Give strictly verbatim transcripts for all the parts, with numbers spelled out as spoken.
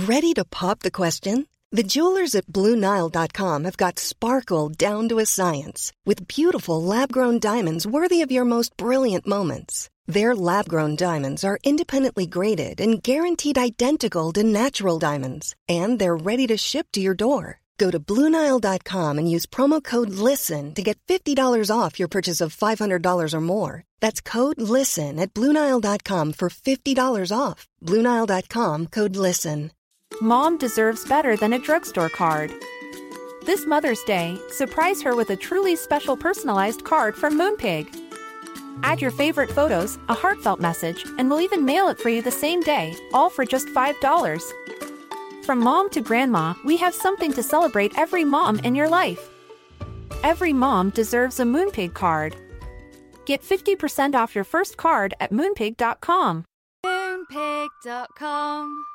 Ready to pop the question? The jewelers at Blue Nile dot com have got sparkle down to a science with beautiful lab-grown diamonds worthy of your most brilliant moments. Their lab-grown diamonds are independently graded and guaranteed identical to natural diamonds, and they're ready to ship to your door. Go to Blue Nile dot com and use promo code LISTEN to get fifty dollars off your purchase of five hundred dollars or more. That's code LISTEN at Blue Nile dot com for fifty dollars off. Blue Nile dot com, code LISTEN. Mom deserves better than a drugstore card. This Mother's Day, surprise her with a truly special personalized card from Moonpig. Add your favorite photos, a heartfelt message, and we'll even mail it for you the same day, all for just five dollars. From mom to grandma, we have something to celebrate every mom in your life. Every mom deserves a Moonpig card. Get fifty percent off your first card at moonpig dot com. moonpig dot com.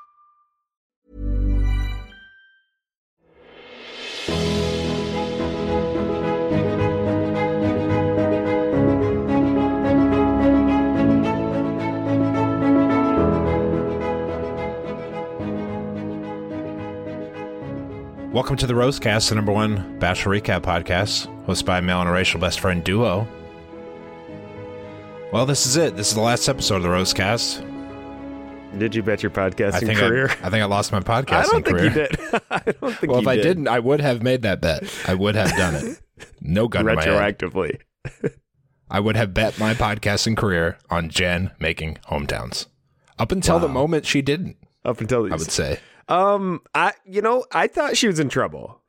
Welcome to the Rosecast, the number one Bachelor Recap podcast, hosted by a male and a racial best friend duo. Well, this is it. This is the last episode of the Rosecast. Did you bet your podcasting I think career? I, I think I lost my podcasting I don't think career. you did. I don't think well, you if did. I didn't, I would have made that bet. I would have done it. No gun in my head. Retroactively. I would have bet my podcasting career on Jen making hometowns. Up until Wow. the moment she didn't. Up until I would say. Um, I you know, I thought she was in trouble.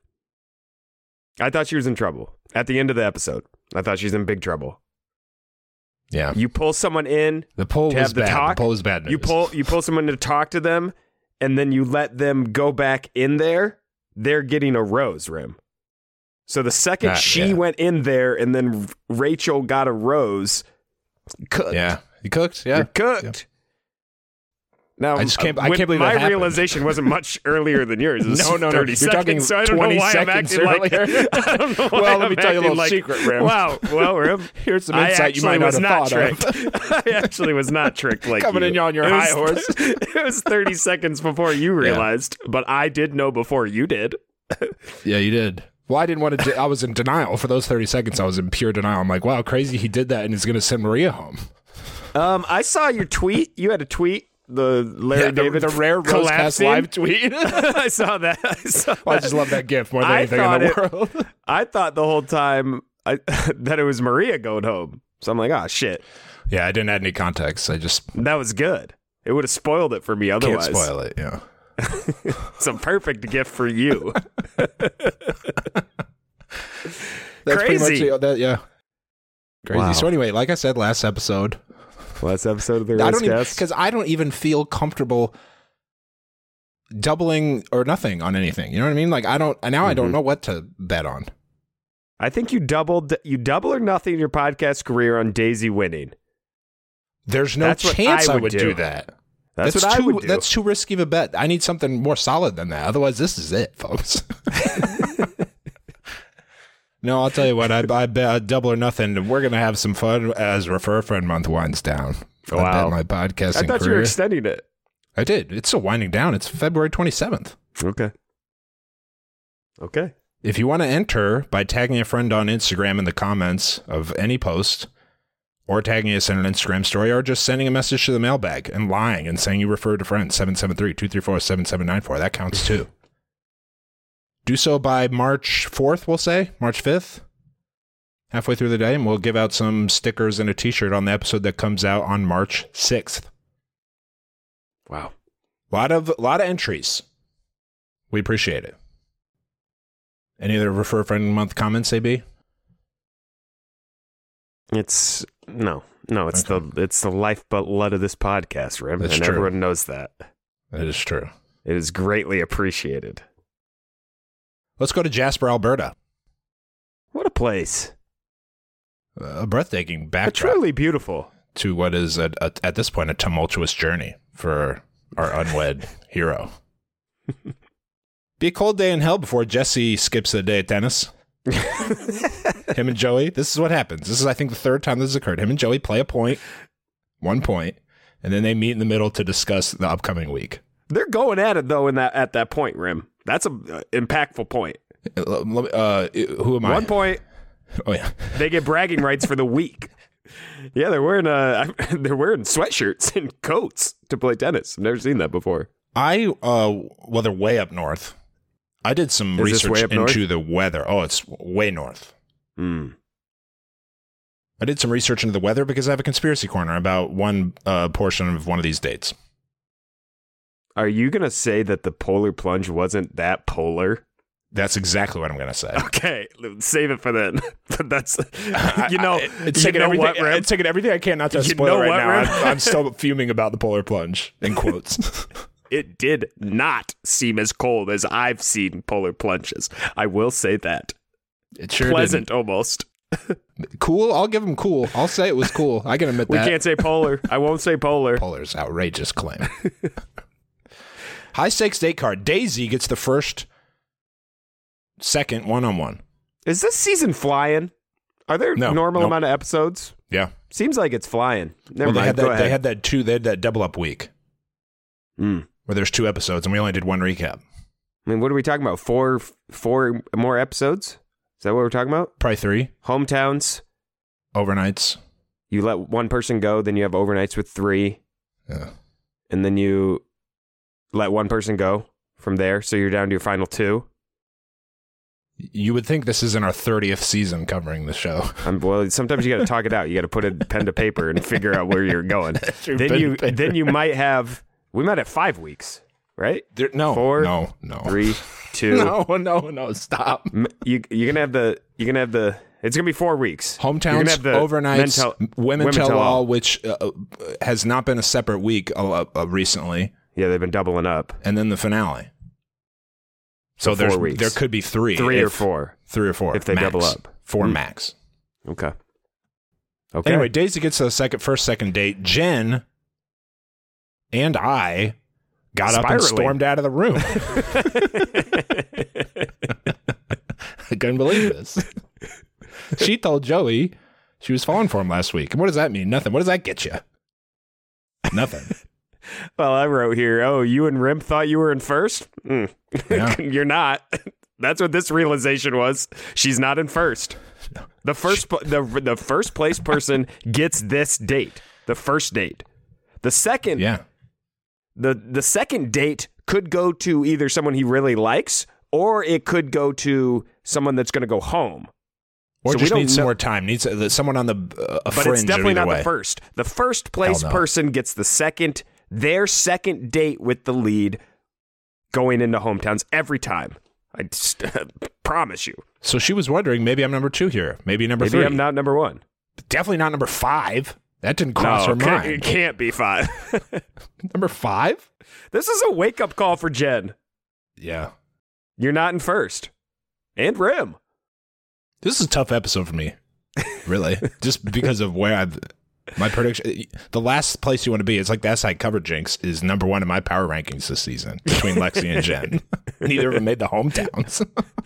I thought she was in trouble at the end of the episode. I thought she's in big trouble. Yeah. You pull someone in The poll to was have the bad. talk. The poll was bad news. You pull you pull someone to talk to them, and then you let them go back in there. They're getting a rose rim. So the second Ah, she yeah. went in there, and then Rachel got a rose, cooked. Yeah. You cooked? Yeah. You're cooked. Now, I just can't- I when- can't believe my that happened. realization wasn't much earlier than yours. It was No, no, no. thirty You're seconds, talking so I don't know twenty why I'm seconds acting like earlier. I don't know why Well, let I'm me tell you a acting little like, secret, Rim. Wow. Well, Rim, Here's some I insight you might actually not was have not thought tricked. of. I actually was not tricked like Coming you. in on your It high was- horse. It was thirty seconds before you realized, but I did know before you did. Yeah, you did. Well, I didn't want to. I was in denial for those thirty seconds. I was in pure denial. I'm like, wow, crazy. He did that and he's going to send Maria home. Um, I saw your tweet. You had a tweet. The Larry Yeah, the, David the rare Rosecast collapsing. live tweet. I saw that. I, saw Well, I that. just love that gif more than I anything in thought the it- world. I thought the whole time I, that it was Maria going home. So I'm like, oh, shit. Yeah, I didn't add any context. I just That was good. It would have spoiled it for me otherwise. can't spoil it. Yeah. It's a perfect gift for you. That's Crazy. pretty much it. That, yeah. Crazy. Wow. So anyway, like I said last episode, Last episode of the I don't even Rosecast. because I don't even feel comfortable doubling or nothing on anything. You know what I mean? Like I don't now. I don't Mhm. know what to bet on. I think you doubled you double or nothing your podcast career on Daisy winning. There's no That's what chance I I would would, do. do that. That's, That's what too, I would do. That's too risky of a bet. I need something more solid than that. Otherwise, this is it, folks. No, I'll tell you what. I, I bet double or nothing. We're gonna have some fun as Refer a Friend Month winds down. I Wow. bet my podcasting I thought career. you were extending it. I did. It's still winding down. It's February twenty-seventh. Okay. Okay. If you want to enter by tagging a friend on Instagram in the comments of any post, or tagging us in an Instagram story, or just sending a message to the mailbag and lying and saying you referred a friend, seven seven three, two three four, seven seven nine four. That counts too. Do so by March fourth, we'll say, March fifth, halfway through the day, and we'll give out some stickers and a t-shirt on the episode that comes out on March sixth. Wow. A lot of, lot of entries. We appreciate it. Any other Refer a Friend Month comments, A B? It's no, no. It's Okay. the it's the lifeblood of this podcast, Rim, That's and true. everyone knows that. That is true. It is greatly appreciated. Let's go to Jasper, Alberta. What a place! A breathtaking But backdrop truly beautiful. to what is, a, a, at this point, a tumultuous journey for our unwed hero. Be a cold day in hell before Jesse skips a day at tennis. Him and Joey, this is what happens. This is, I think, the third time this has occurred. Him and Joey play a point, one point, and then they meet in the middle to discuss the upcoming week. They're going at it though in that at that point, Rim. That's a uh, impactful point. Uh, who am I? One point. Oh yeah. They get bragging rights for the week. Yeah, they're wearing uh they're wearing sweatshirts and coats to play tennis. I've never seen that before. I uh well they're way up north. I did some Is this research way up into north? the weather. Oh, it's way north. Hmm. I did some research into the weather because I have a conspiracy corner about one uh, portion of one of these dates. Are you gonna say that the polar plunge wasn't that polar? That's exactly what I'm going to say. Okay, save it for then. But that's, you know, I, I, it's you taking know everything, what, Rim? It's taking everything I can not to You spoil know it right what, now. Rim? I'm, I'm still fuming about the polar plunge, in quotes. It did not seem as cold as I've seen polar plunges. I will say that. It sure Pleasant, didn't. almost. Cool? I'll give him cool. I'll say it was cool. I can admit We that. can't say polar. I won't say polar. Polar's outrageous claim. High stakes date card. Daisy gets the first, second one-on-one. Is this season flying? Are there No, normal nope. amount of episodes? Yeah. Seems like it's flying. Never Well, they mind. had Go that. ahead. They had that two. They had that double up week Mm. where there's two episodes, and we only did one recap. I mean, what are we talking about? Four, four more episodes? Is that what we're talking about? Probably three Hometowns. overnights. You let one person go, then you have overnights with three, Yeah. and then you let one person go from there. So you're down to your final two. You would think this is in our thirtieth season covering the show. Um, well, sometimes you got to talk it out. You got to put a pen to paper and figure out where you're going. True, then pen you, to paper. then you might have. We might have five weeks, right? There, no, Four, no, no, Three, two. no, no, no. Stop. M- You you're gonna have the you're gonna have the. It's gonna be four weeks. You're gonna Hometowns, have the overnights, men tell- women, women tell, tell all, all. which uh, has not been a separate week uh, uh, recently, Yeah, they've been doubling up. and then the finale. So So there's four weeks. there could be three, Three or if- four. three or four if they max. double up. four Mm. max. Okay. Okay. Anyway, Daisy gets a second, first, second date. Jen and I got up and Spiraling. stormed out of the room. I couldn't believe this. She told Joey she was falling for him last week. And what does that mean? Nothing. What does that get you? Nothing. Well, I wrote here. Oh, you and Rim thought you were in first. Mm. Yeah. You're not. That's what this realization was. She's not in first. The first, pl- the the first place person gets this date. The first date. The second, Yeah. the the second date could go to either someone he really likes, or it could go to someone that's going to go home. Or So we just don't needs some know- more time. Needs uh, someone on the uh, a But fringe it's definitely of either not way. the first. The first place Hell no. person gets the second, their second date with the lead going into hometowns every time. I just promise you. So she was wondering, maybe I'm number two here. Maybe number Maybe three. I'm not number one. Definitely not number five. That didn't cross No, her it can't- mind. it can't be five. Number five? This is a wake-up call for Jen. Yeah. You're not in first. And Rim. This is a tough episode for me. Really. Just because of where I've my prediction. The last place you want to be, it's like that's how I covered Jinx, is number one in my power rankings this season between Lexi and Jen. Neither of them made the hometowns.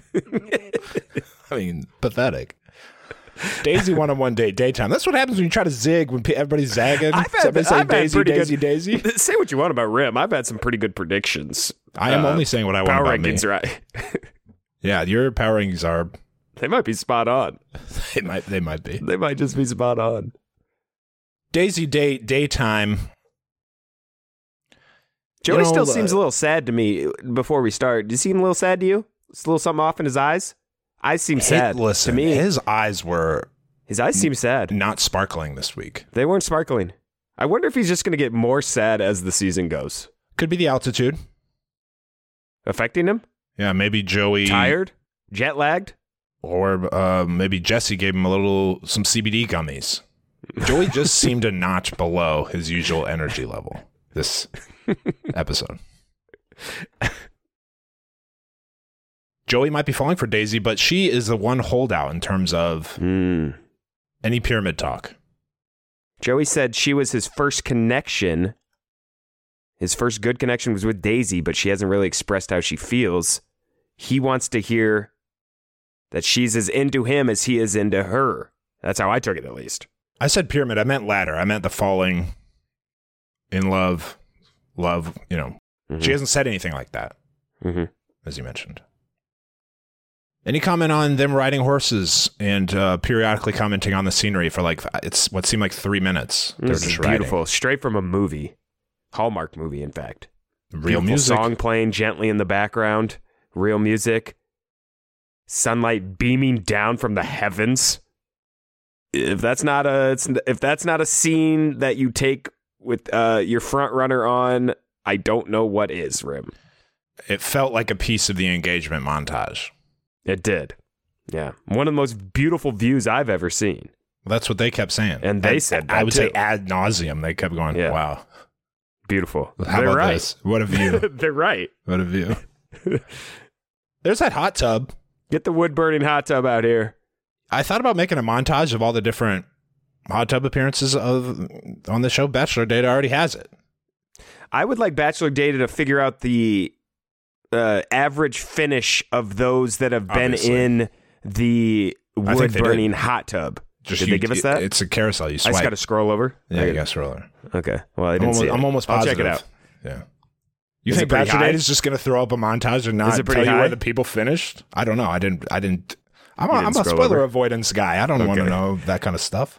I mean, pathetic. Daisy one on one date, daytime. That's what happens when you try to zig when pe- everybody's zagging. I've had- Somebody say I've had Daisy, pretty Daisy, good- Daisy. Say what you want about Rim. I've had some pretty good predictions. I am Uh, only saying what I want Power about rankings, me. right? Yeah, your power rankings are. They might be spot on. They might. They might be. They might just be spot on. Daisy date, daytime. Joey You know, still uh, seems a little sad to me before we start. Does he seem a little sad to you? It's a little something off in his eyes? Eyes seem sad Hey, listen, to me. his eyes were His eyes seem sad. not sparkling this week. They weren't sparkling. I wonder if he's just going to get more sad as the season goes. Could be the altitude. Affecting him? Yeah, maybe Joey Tired? Jet lagged? or uh, maybe Jesse gave him a little some C B D gummies. Joey just seemed a notch below his usual energy level this episode. Joey might be falling for Daisy, but she is the one holdout in terms of Mm. any pyramid talk. Joey said she was his first connection. His first good connection was with Daisy, but she hasn't really expressed how she feels. He wants to hear that she's as into him as he is into her. That's how I took it, at least. I said pyramid. I meant ladder. I meant the falling in love, love, you know, Mm-hmm. She hasn't said anything like that, mm-hmm. as you mentioned. Any comment on them riding horses and uh, periodically commenting on the scenery for like, it's what seemed like three minutes? They're This just is beautiful. riding. Straight from a movie. Hallmark movie, in fact. Real Beautiful music. song playing gently in the background. Real music. Sunlight beaming down from the heavens. If that's not a it's, if that's not a scene that you take with uh, your front runner on, I don't know what is, Rim. It felt like a piece of the engagement montage. It did. Yeah. One of the most beautiful views I've ever seen. That's what they kept saying. And they I, said that I would too. say ad nauseum. They kept going, Yeah. wow. Beautiful. How They're about right. this? What a view. They're right. What a view. There's that hot tub. Get the wood burning hot tub out here. I thought about making a montage of all the different hot tub appearances of on the show. Bachelor Data already has it. I would like Bachelor Data to figure out the uh, average finish of those that have been Obviously. in the I think wood they burning did. hot tub. Just Did you- they give us that? It's a carousel. You I swipe. just got to scroll over. yeah, I- you got to scroll over. Okay. Well, I I'm didn't almost, see it. I'm almost I'll positive. check it out. Yeah. You Is it think pretty Bachelor high? Data is just going to throw up a montage and Is not it pretty tell you high? where the people finished? I don't know. I didn't. I didn't. I'm a, You I'm didn't a scroll spoiler over? avoidance guy. I don't want to Okay. know that kind of stuff.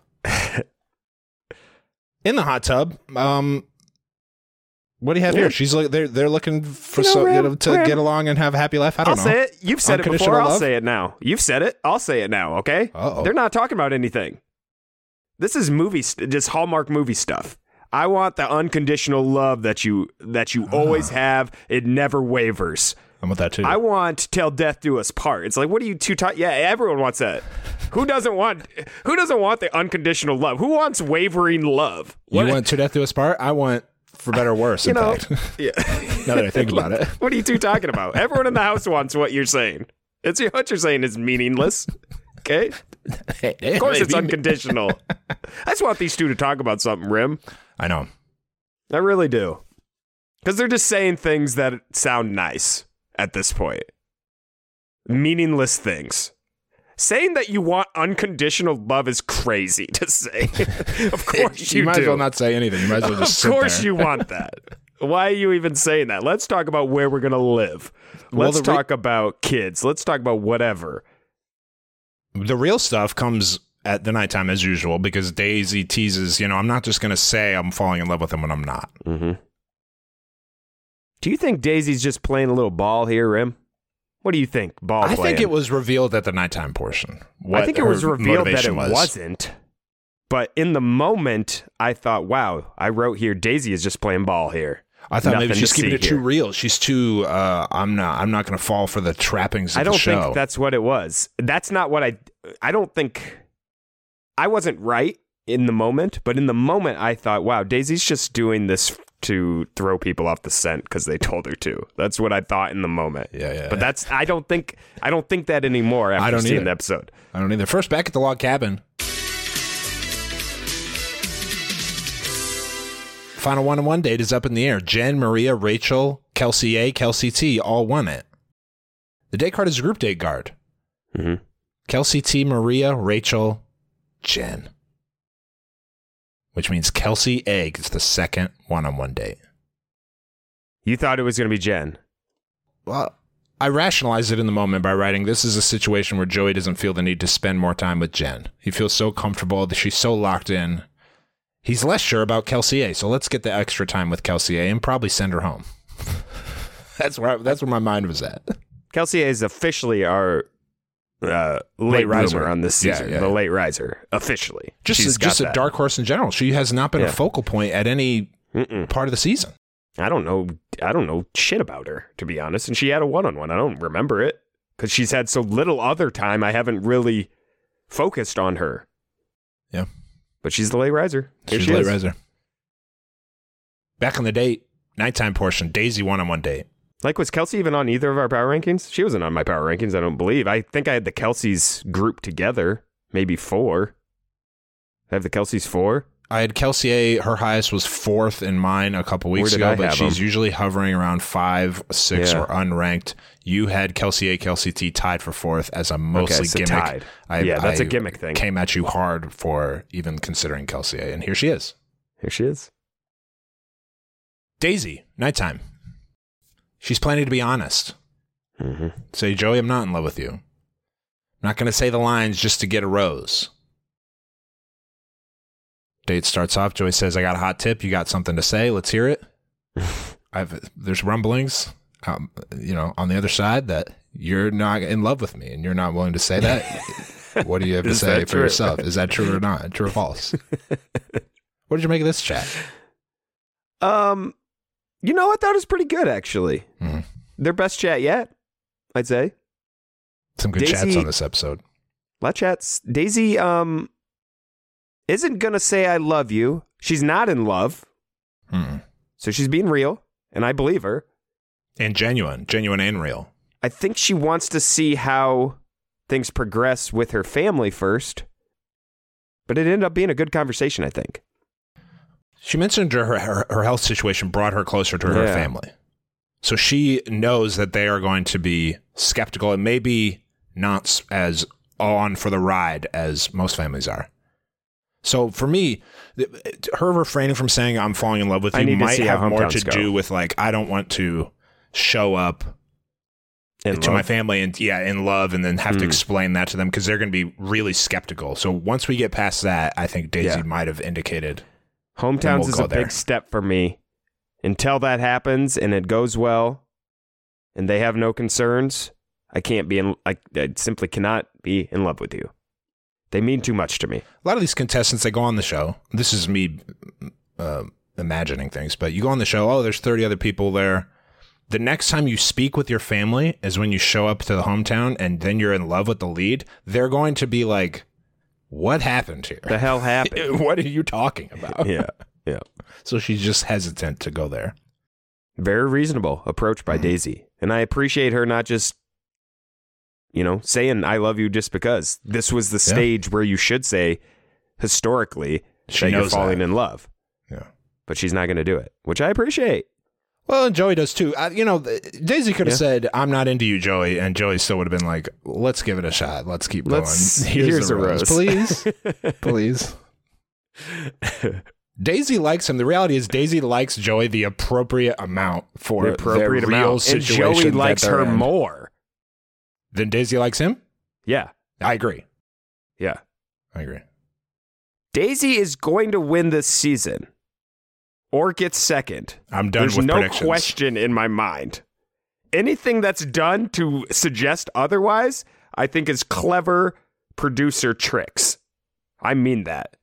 In the hot tub, um, what do you have Yeah. here? She's like they're they're looking for You know, so, you Ram, know, to Ram. get along and have a happy life. I I'll don't know. say it. You've said it Unconditional before. I'll love? say it now. You've said it. I'll say it now. Okay. Uh-oh. They're not talking about anything. This is movie, st- just Hallmark movie stuff. I want the unconditional love that you that you always have. It never wavers. I'm with that too. I want till death do us part. It's like, what are you two talking? Yeah, everyone wants that. Who doesn't want? Who doesn't want the unconditional love? Who wants wavering love? you What- want to death do us part? I want for better or worse. you in know? fact, Yeah. now that I think about it, What are you two talking about? Everyone in the house wants what you're saying. It's what you're saying is meaningless. Okay. Of course, it's unconditional. I just want these two to talk about something, Rim. I know. I really do. Because they're just saying things that sound nice at this point. Meaningless things. Saying that you want unconditional love is crazy to say. Of course you, you might do. as well not say anything. You might as well just Of sit course there. you want that. Why are you even saying that? Let's talk about where we're going to live. Well, Let's the re- talk about kids. Let's talk about whatever. The real stuff comes at the nighttime as usual because Daisy teases, you know, I'm not just going to say I'm falling in love with him when I'm not. Mm-hmm. Do you think Daisy's just playing a little ball here, Rim? What do you think? Ball I playing? think it was revealed at the nighttime portion. I think it her was revealed that it motivation was. wasn't. But in the moment, I thought, wow, I wrote here, Daisy is just playing ball here. I thought maybe Nothing she's to keeping see it too here. real. She's too. Uh, I'm not. I'm not going to fall for the trappings of I don't the show. think that's what it was. That's not what I. I don't think. I wasn't right in the moment, but in the moment, I thought, wow, Daisy's just doing this to throw people off the scent because they told her to. That's what I thought in the moment. Yeah, yeah. But yeah. that's. I don't think. I don't think that anymore after I don't seeing either. the episode. I don't either. First, back at the log cabin. Final one-on-one date is up in the air. Jen, Maria, Rachel, Kelsey A, Kelsey T all won it. The date card is a group date card. Mm-hmm. Kelsey T, Maria, Rachel, Jen. Which means Kelsey A gets the second one-on-one date. You thought it was going to be Jen. Well, I rationalized it in the moment by writing, this is a situation where Joey doesn't feel the need to spend more time with Jen. He feels so comfortable that she's so locked in. He's less sure about Kelsey A, so let's get the extra time with Kelsey A and probably send her home. that's where I, that's where my mind was at. Kelsey is officially our uh, late, Late riser. riser on this Yeah, season. yeah. The late riser, officially. Just She's a, just got a that. dark horse in general. She has not been Yeah. a focal point at any Mm-mm. part of the season. I don't know. I don't know shit about her, to be honest. And she had a one-on-one. I don't remember it because she's had so little other time. I haven't really focused on her. Yeah. But she's the late riser. Here She's she a late is. riser. Back on the date, nighttime portion, Daisy one-on-one date. Like, was Kelsey even on either of our power rankings? She wasn't on my power rankings, I don't believe. I think I had the Kelseys grouped together, maybe four. I have the Kelseys four. I had Kelsey A. Her highest was fourth in mine a couple weeks Where did ago, I but have she's them? usually hovering around five, six, Yeah. or unranked. You had Kelsey A. Kelsey T. tied for fourth as a mostly Okay, so gimmick. tied. I, Yeah, that's a a gimmick thing. Came at you hard for even considering Kelsey A. And here she is. Here she is. Daisy, nighttime. She's planning to be honest. Mm-hmm. Say, Joey, I'm not in love with you. I'm not going to say the lines just to get a rose. Date starts off. Joey says, I got a hot tip. You got something to say? Let's hear it. I've There's rumblings, um, you know, on the other side that you're not in love with me and you're not willing to say that. What do you have to say for true? yourself? Is that true or not? True or false? What did you make of this chat? Um, you know, I thought it was pretty good, actually. Mm-hmm. Their best chat yet, I'd say. Some good Daisy, chats on this episode. A lot of chats. Daisy um, isn't going to say I love you. She's not in love. Mm-hmm. So she's being real, and I believe her. And genuine. Genuine and real. I think she wants to see how things progress with her family first. But it ended up being a good conversation, I think. She mentioned her her, her health situation brought her closer to her yeah. family. So she knows that they are going to be skeptical and maybe not as on for the ride as most families are. So for me, her refraining from saying I'm falling in love with you might have more to go. do with like, I don't want to show up in to love. my family and yeah, in love and then have mm. to explain that to them because they're going to be really skeptical. So once we get past that, I think Daisy yeah. might have indicated. Hometowns we'll is a there. big step for me. Until that happens and it goes well and they have no concerns, I can't be in, I, I simply cannot be in love with you. They mean too much to me. A lot of these contestants, they go on the show. This is me uh, imagining things, but you go on the show, oh, there's thirty other people there. The next time you speak with your family is when you show up to the hometown and then you're in love with the lead. They're going to be like, what happened here? The hell happened? What are you talking about? Yeah, yeah. So she's just hesitant to go there. Very reasonable approach by mm-hmm. Daisy. And I appreciate her not just, you know, saying I love you just because. This was the stage yeah. where you should say, historically, she that knows you're falling that. in love. Yeah. But she's not going to do it, which I appreciate. Well, and Joey does too. I, you know, Daisy could have yeah. said, I'm not into you, Joey. And Joey still would have been like, let's give it a shot. Let's keep let's, going. Here's, here's a rose. rose. Please. Please. Daisy likes him. The reality is Daisy likes Joey the appropriate amount for the appropriate their real amount. situation. And Joey likes her in. more. Than Daisy likes him? Yeah. I agree. Yeah. I agree. Daisy is going to win this season. Or get second. I'm done There's with no predictions. There's no question in my mind. Anything that's done to suggest otherwise, I think is clever producer tricks. I mean that.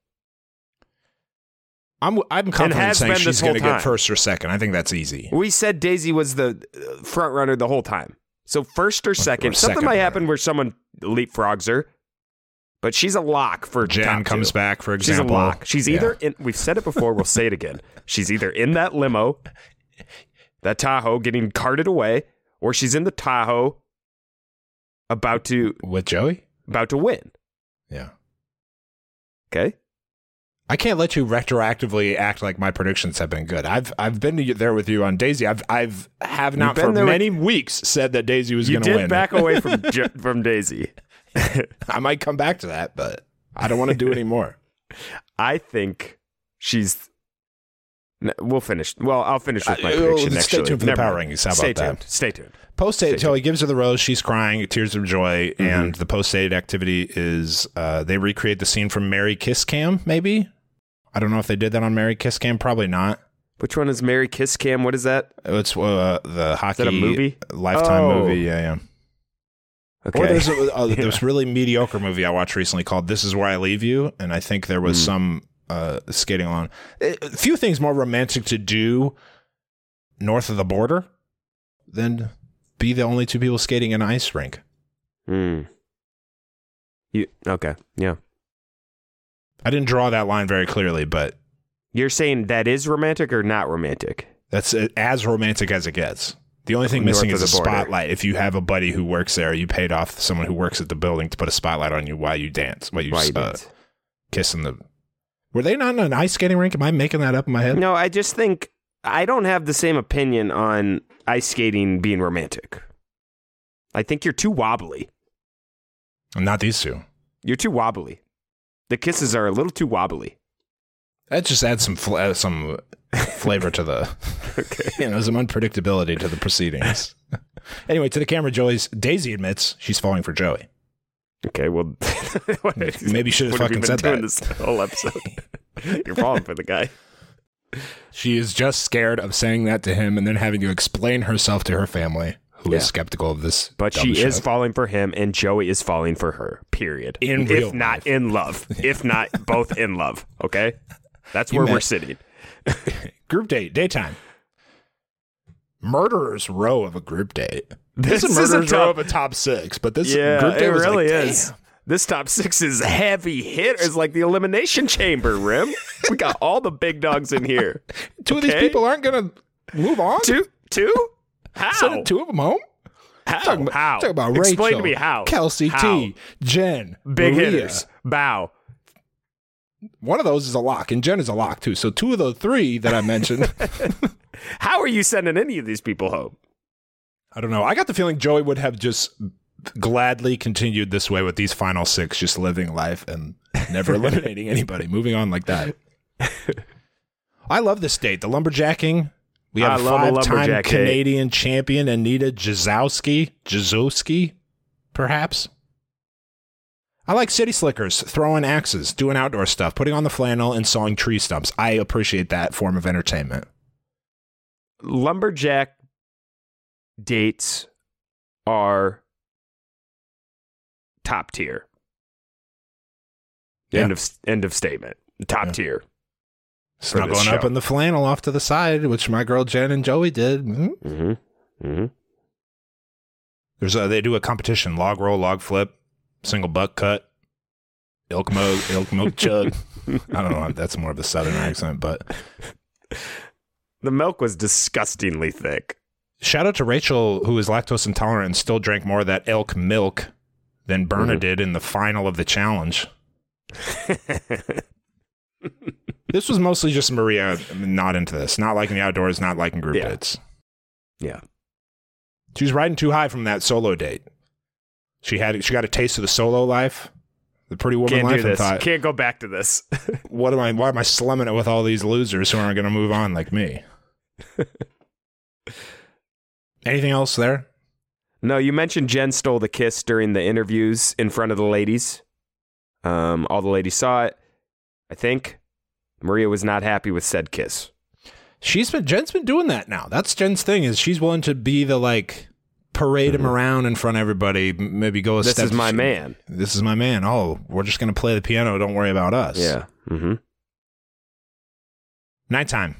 I'm I'm confident saying she's going to get first or second. I think that's easy. We said Daisy was the front runner the whole time. So first or second. Or Something second might runner. happen where someone leapfrogs her. But she's a lock for Jen top comes two. back, for example. She's a lock. She's yeah. either in, we've said it before, we'll say it again. She's either in that limo, that Tahoe getting carted away, or she's in the Tahoe about to... With Joey? About to win. Yeah. Okay. I can't let you retroactively act like my predictions have been good. I've I've been there with you on Daisy. I've I've have not for many with, weeks said that Daisy was going to win. You did back away from from Daisy. I might come back to that, but I don't want to do it anymore. I think she's. We'll finish. Well, I'll finish with my uh, prediction stay next. Stay tuned for the power rankings. How about stay that? Tuned. Stay tuned. Post date. So he gives her the rose. She's crying, tears of joy, mm-hmm. and the post date activity is uh, they recreate the scene from Mary Kiss Cam. Maybe I don't know if they did that on Mary Kiss Cam. Probably not. Which one is Mary Kiss Cam? What is that? It's uh, the hockey. Is that a movie? Lifetime oh. movie. Yeah, yeah. Okay. Or there's a, uh, yeah. this really mediocre movie I watched recently called This Is Where I Leave You, and I think there was mm. some uh, skating along. A few things more romantic to do north of the border than be the only two people skating in an ice rink. Mm. You okay? Yeah. I didn't draw that line very clearly, but you're saying that is romantic or not romantic? That's as romantic as it gets. The only thing missing is a spotlight. If you have a buddy who works there, you paid off someone who works at the building to put a spotlight on you while you dance, while you, while you uh, dance. Kissing the. Were they not in an ice skating rink? Am I making that up in my head? No, I just think I don't have the same opinion on ice skating being romantic. I think you're too wobbly. Not these two. You're too wobbly. The kisses are a little too wobbly. That just adds some fl- uh, some flavor to the, okay. you know, some unpredictability to the proceedings. Anyway, to the camera, Joey's Daisy admits she's falling for Joey. Okay, well, maybe you should have fucking said that this whole episode. You're falling for the guy. She is just scared of saying that to him and then having to explain herself to her family, who yeah. is skeptical of this. But she is falling for him, and Joey is falling for her. Period. In if real not life. in love, if not both in love. Okay, that's where we're sitting. Group date, daytime. Murderer's row of a group date. This, this is a murderer's row of a top six, but this yeah, group date it was really like, is. Damn. This top six is heavy hitters, like the elimination chamber. Rim, we got all the big dogs in here. Two okay? of these people aren't gonna move on. Two, two. How? Send two of them home. How? Talk about, how? Talk about Explain Rachel, to me how. Kelsey how? T, Jen, big Maria. hitters. Bow. One of those is a lock, and Jen is a lock too. So two of the three that I mentioned. How are you sending any of these people home? I don't know. I got the feeling Joey would have just gladly continued this way with these final six, just living life and never eliminating anybody, moving on like that. I love this date. The lumberjacking. We have a five-time Canadian date. champion, Anita Jazowski. Jazowski, perhaps. I like city slickers, throwing axes, doing outdoor stuff, putting on the flannel, and sawing tree stumps. I appreciate that form of entertainment. Lumberjack dates are top tier. Yeah. End of end of statement. Top yeah. tier. Snuggling up in the flannel off to the side, which my girl Jen and Joey did. Mm-hmm. Mm-hmm. Mm-hmm. There's a, they do a competition: log roll, log flip, single butt cut, elk milk, elk milk chug. I don't know if that's more of a southern accent, but the milk was disgustingly thick. Shout out to Rachel, who is lactose intolerant and still drank more of that elk milk than Berna mm-hmm. did in the final of the challenge. This was mostly just Maria not into this, not liking the outdoors, not liking group yeah. dates. Yeah. She was riding too high from that solo date. She had she got a taste of the solo life, the Pretty Woman Can't life, do this. and thought, can't go back to this. what am I? Why am I slumming it with all these losers who aren't going to move on like me? Anything else there? No, you mentioned Jen stole the kiss during the interviews in front of the ladies. Um, all the ladies saw it. I think Maria was not happy with said kiss. She's been Jen's been doing that now. That's Jen's thing. Is she's willing to be the like parade mm-hmm. him around in front of everybody. Maybe go a this step. This is my she, man. This is my man. Oh, we're just gonna play the piano. Don't worry about us. Yeah. Mm-hmm. Nighttime.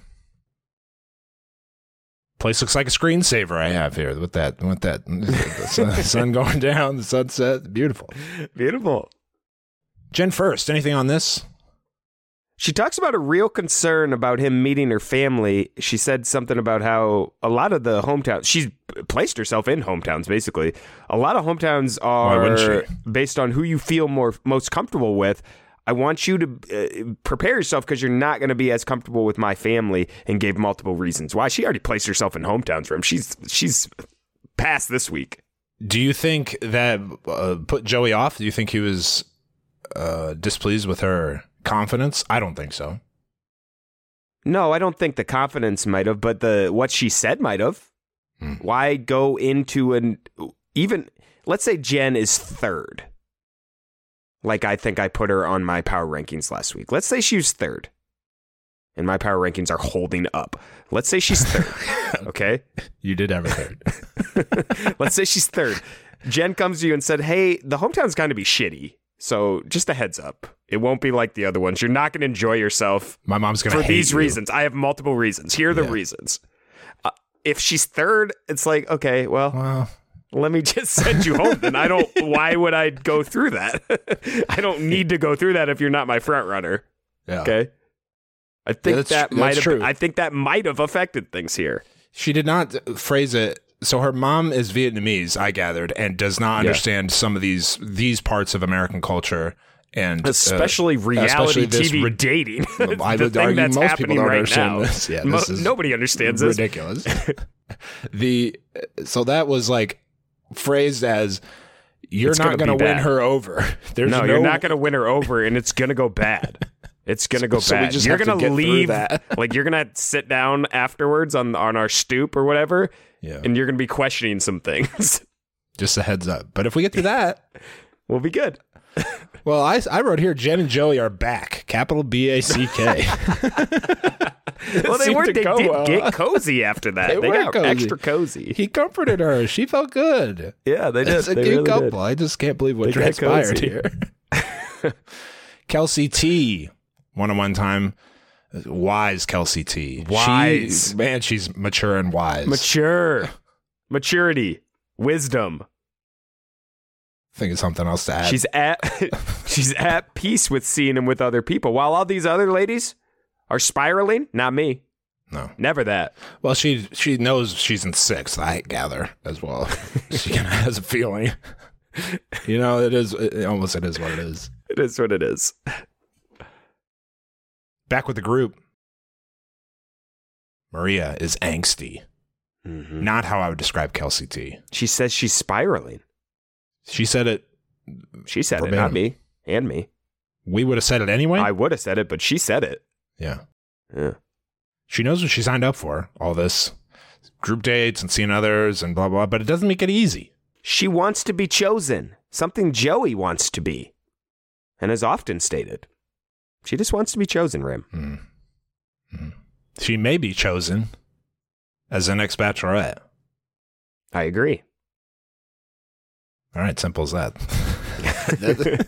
Place looks like a screensaver I have here with that with that the sun, sun going down, the sunset. Beautiful. Beautiful. Jen first. Anything on this? She talks about a real concern about him meeting her family. She said something about how a lot of the hometowns, she's placed herself in hometowns, basically. A lot of hometowns are based on who you feel more most comfortable with. I want you to uh, prepare yourself because you're not going to be as comfortable with my family, and gave multiple reasons why. She already placed herself in hometowns for him. She's, she's past this week. Do you think that uh, put Joey off? Do you think he was uh, displeased with her confidence? I don't think so. No, I don't think the confidence might have, but the what she said might have. Hmm. Why go into an even? Let's say Jen is third. Like I think I put her on my power rankings last week. Let's say she was third, and my power rankings are holding up. Let's say she's third. Okay, you did have a third. Let's say she's third. Jen comes to you and said, "Hey, the hometown's going to be shitty. So just a heads up, it won't be like the other ones. You're not going to enjoy yourself. My mom's going to for hate these you. reasons. I have multiple reasons. Here are the yeah. reasons. Uh, if she's third, it's like, okay, well, wow. let me just send you home. Then I don't. Why would I go through that? I don't need to go through that if you're not my front runner. Yeah. Okay. I think yeah, that might have. True. I think that might have affected things here. She did not phrase it. So her mom is Vietnamese, I gathered, and does not understand yeah. some of these these parts of American culture, and especially uh, reality especially T V ri- dating. I would argue that's most people don't right understand now. this. Yeah, Mo- this is nobody understands ridiculous. this. Ridiculous. the so that was like phrased as you're it's not going to win bad. her over. There's no, no, you're not going to win her over, and it's going to go bad. It's gonna go So we bad. just You're have to gonna get through leave. that. Like you're gonna sit down afterwards on on our stoop or whatever, Yeah. and you're gonna be questioning some things. Just a heads up. But if we get through that, We'll be good. well, I, I wrote here, Jen and Joey are back. Capital B A C K. Well, they seemed were. to They go did well. get cozy after that. They They, were got cozy. extra cozy. He comforted her. She felt good. Yeah, they did. It's a They cute really couple. did. I just can't believe what They got transpired cozy. here. Kelsey T, one-on-one time. Wise Kelsey T. Wise. She, man, she's mature and wise. Mature, maturity, wisdom. Think of something else to add. She's at she's at peace with seeing him with other people, while all these other ladies are spiraling. Not me. no. Never that. Well, she she knows she's in sixth, I gather, as well. She kind of has a feeling. You know, it is it, almost it is what it is. It is what it is. Back with the group. Maria is angsty. Mm-hmm. Not how I would describe Kelsey T. She says she's spiraling. She said it. She said Verbatim. it, not me and me. We would have said it anyway. I would have said it, but she said it. yeah. Yeah. She knows what she signed up for. All this group dates and seeing others and blah, blah, but it doesn't make it easy. She wants to be chosen, something Joey wants to be, and has often stated. She just wants to be chosen, Rim. Mm. Mm. She may be chosen as the next bachelorette. I agree. All right, simple as that.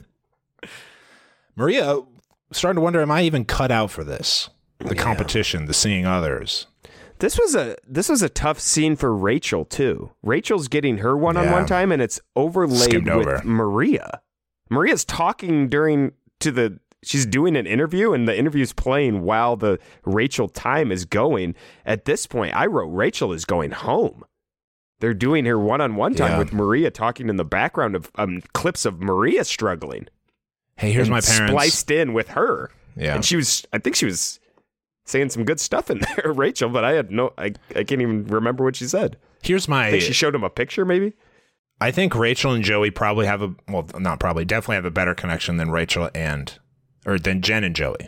Maria, starting to wonder, am I even cut out for this? The Yeah. competition, the seeing others. This was a this was a tough scene for Rachel too. Rachel's getting her one-on-one Yeah. time, and it's overlaid Skimmed with over. Maria. Maria's talking during to the. She's doing an interview, and the interview's playing while the Rachel time is going. At this point, I wrote Rachel is going home. They're doing her one-on-one time Yeah. with Maria, talking in the background of um, clips of Maria struggling. Hey, here's and my parents. spliced in with her. Yeah. And she was, I think she was saying some good stuff in there, Rachel, but I had no, I, I can't even remember what she said. Here's my. I think she showed him a picture, maybe? I think Rachel and Joey probably have a, well, not probably, definitely have a better connection than Rachel and, or than Jen and Joey.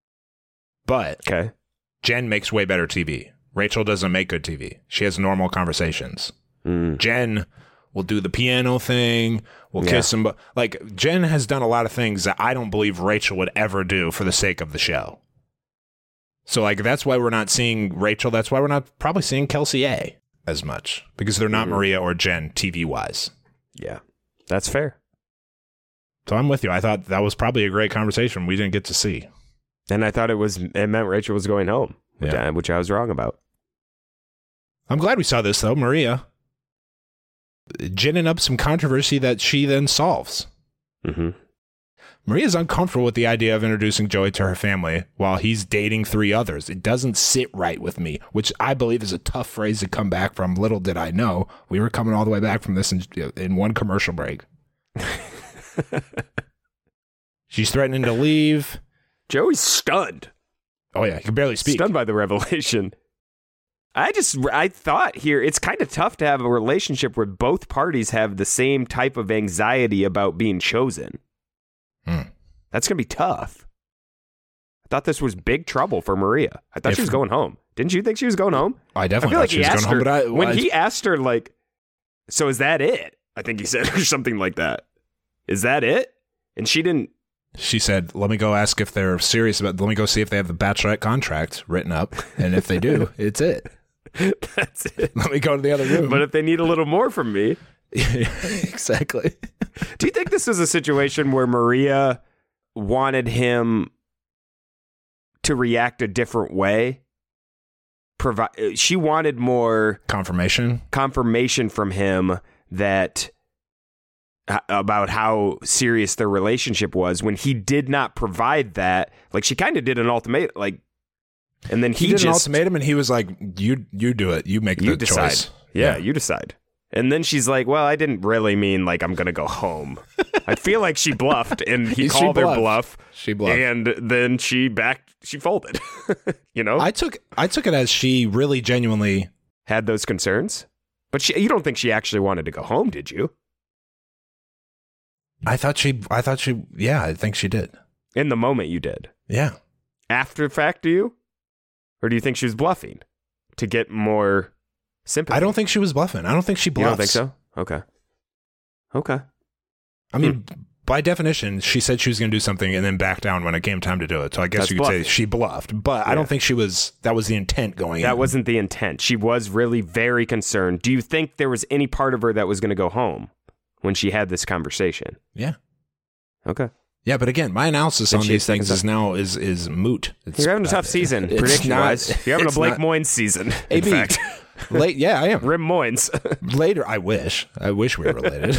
But Okay. Jen makes way better T V. Rachel doesn't make good T V. She has normal conversations. Mm. Jen will do the piano thing, will Yeah. kiss him. But like, Jen has done a lot of things that I don't believe Rachel would ever do for the sake of the show. So like, that's why we're not seeing Rachel. That's why we're not probably seeing Kelsey A as much, because they're not Mhm. Maria or Jen T V wise. Yeah. That's fair. So I'm with you. I thought that was probably a great conversation we didn't get to see. And I thought it was, it meant Rachel was going home, which, Yeah. I, which I was wrong about. I'm glad we saw this though. Maria ginning up some controversy that she then solves. Mm-hmm. Maria's uncomfortable with the idea of introducing Joey to her family while he's dating three others. It doesn't sit right with me, which I believe is a tough phrase to come back from. Little did I know we were coming all the way back from this in, in one commercial break. She's threatening to leave. Joey's stunned. Oh yeah, he can barely speak. Stunned by the revelation. I just, I thought here, it's kind of tough to have a relationship where both parties have the same type of anxiety about being chosen. Hmm. That's going to be tough. I thought this was big trouble for Maria. I thought If- she was going home. Didn't you think she was going home? I I definitely feel thought like she he was going asked home, her, but I, when I- he asked her, like, so is that it? I think he said, or something like that. Is that it? And she didn't. she said, "Let me go ask if they're serious about. Let me go see if they have the Bachelorette contract written up, and if they do, it's it. That's it. Let me go to the other room." But if they need a little more from me. Exactly. Do you think this was a situation where Maria wanted him to react a different way? Provi- she wanted more Confirmation. confirmation from him that uh, about how serious their relationship was. When he did not provide that, like she kind of did an ultimatum, like, and then he, He, did an just ultimatum, and he was like, "You, you do it. You make you the decide. choice." Yeah, you decide. And then she's like, well, I didn't really mean like I'm going to go home. I feel like she bluffed and he She called her bluffed. bluff. She bluffed. And then she backed, she folded. You know, I took, I took it as she really genuinely. had those concerns. But she, you don't think she actually wanted to go home, did you? I thought she, I thought she, yeah, I think she did. In the moment, you did. Yeah. After the fact, do you? Or do you think she was bluffing to get more sympathy? I don't think she was bluffing. I don't think she bluffs. You don't think so? Okay. Okay. I mean, hmm. by definition, she said she was going to do something and then back down when it came time to do it. So I guess That's you could bluffing. say she bluffed. But yeah. I don't think she was, that was the intent going That in. wasn't the intent. She was really very concerned. Do you think there was any part of her that was going to go home when she had this conversation? Yeah. Okay. Yeah, but again, my analysis on these things is now is is moot. It's, You're having a tough uh, season, prediction-wise. You're having a Blake not, Moynes season, in A B, fact. Late, yeah, I am. Rim Moynes. Later, I wish. I wish we were related.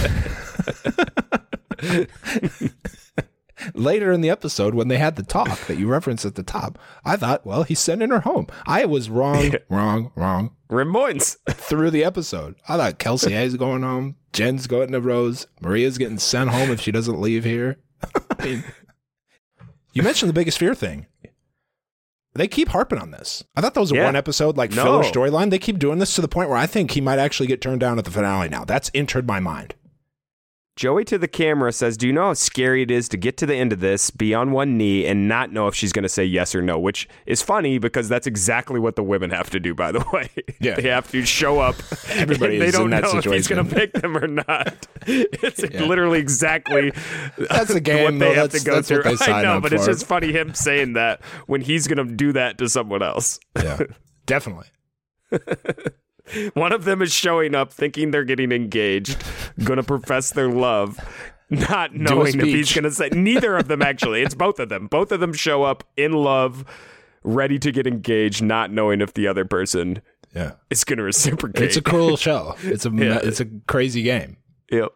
Later in the episode, when they had the talk that you referenced at the top, I thought, well, he's sending her home. I was wrong, wrong, wrong. Rim Moynes. Through the episode. I thought Kelsey is going home. Jen's going to Rose. Maria's getting sent home if she doesn't leave here. I mean, you mentioned the biggest fear thing. They keep harping on this. I thought that was a yeah. one episode like no. filler storyline. They keep doing this to the point where I think he might actually get turned down at the finale now. That's entered my mind. Joey to the camera says, do you know how scary it is to get to the end of this, be on one knee, and not know if she's going to say yes or no, which is funny because that's exactly what the women have to do, by the way. Yeah. They have to show up. Everybody they is don't in that know situation. if he's going to pick them or not. It's yeah. literally exactly that's a game, what they though. have that's, to go that's through. What they I know, up but for. It's just funny him saying that when he's going to do that to someone else. Yeah, definitely. One of them is showing up thinking they're getting engaged, going to profess their love, not knowing if he's going to say. Neither of them, actually. It's both of them. Both of them show up in love, ready to get engaged, not knowing if the other person yeah. is going to reciprocate. It's a cruel show. It's a yeah. it's a crazy game. Yep.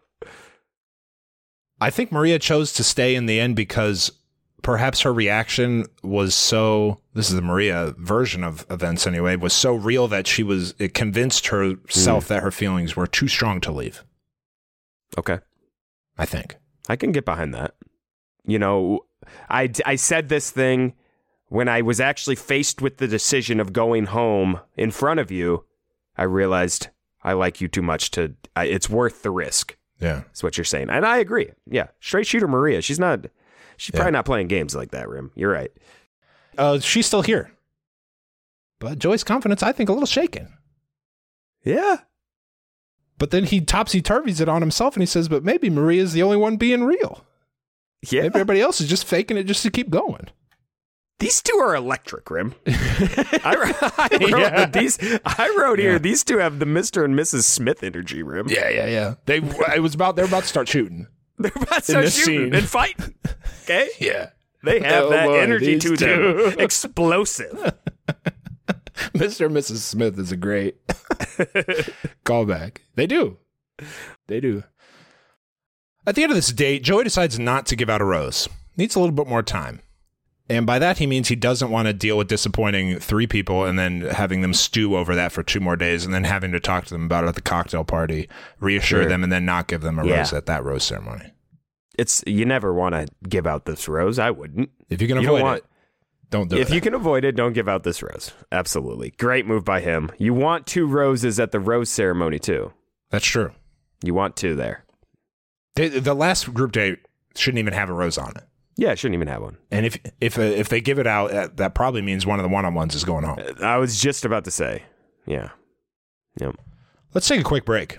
I think Maria chose to stay in the end because perhaps her reaction was so, this is the Maria version of events anyway, was so real that she was, it convinced herself mm. that her feelings were too strong to leave. Okay. I think. I can get behind that. You know, I, I said this thing when I was actually faced with the decision of going home in front of you. I realized I like you too much to, I, it's worth the risk. Yeah. That's what you're saying. And I agree. Yeah. Straight shooter Maria. She's not, she's yeah. probably not playing games like that, Rim. You're right. Uh, she's still here. But Joey's confidence, I think, a little shaken. Yeah. But then he topsy-turvies it on himself and he says, but maybe Maria's the only one being real. Yeah. Maybe everybody else is just faking it just to keep going. These two are electric, Rim. I, I wrote, yeah. these, I wrote here, yeah. these two have the Mister and Missus Smith energy, Rim. Yeah, yeah, yeah. They, it was about, they're about to start shooting. They're about to start shooting scene. and fighting. Okay? Yeah. They have oh, that boy, energy to two. them. Explosive. Mister and Missus Smith is a great callback. They do. They do. At the end of this date, Joey decides not to give out a rose. Needs a little bit more time. And by that, he means he doesn't want to deal with disappointing three people and then having them stew over that for two more days and then having to talk to them about it at the cocktail party, reassure sure. them, and then not give them a yeah. rose at that rose ceremony. It's you never want to give out this rose. I wouldn't. If you can avoid you don't want, it, don't do if it. If you can avoid it, don't give out this rose. Absolutely. Great move by him. You want two roses at the rose ceremony, too. That's true. You want two there. The, the last group date shouldn't even have a rose on it. Yeah, it shouldn't even have one. And if if uh, if they give it out, uh, that probably means one of the one-on-ones is going home. I was just about to say. Yeah. Yep. Let's take a quick break.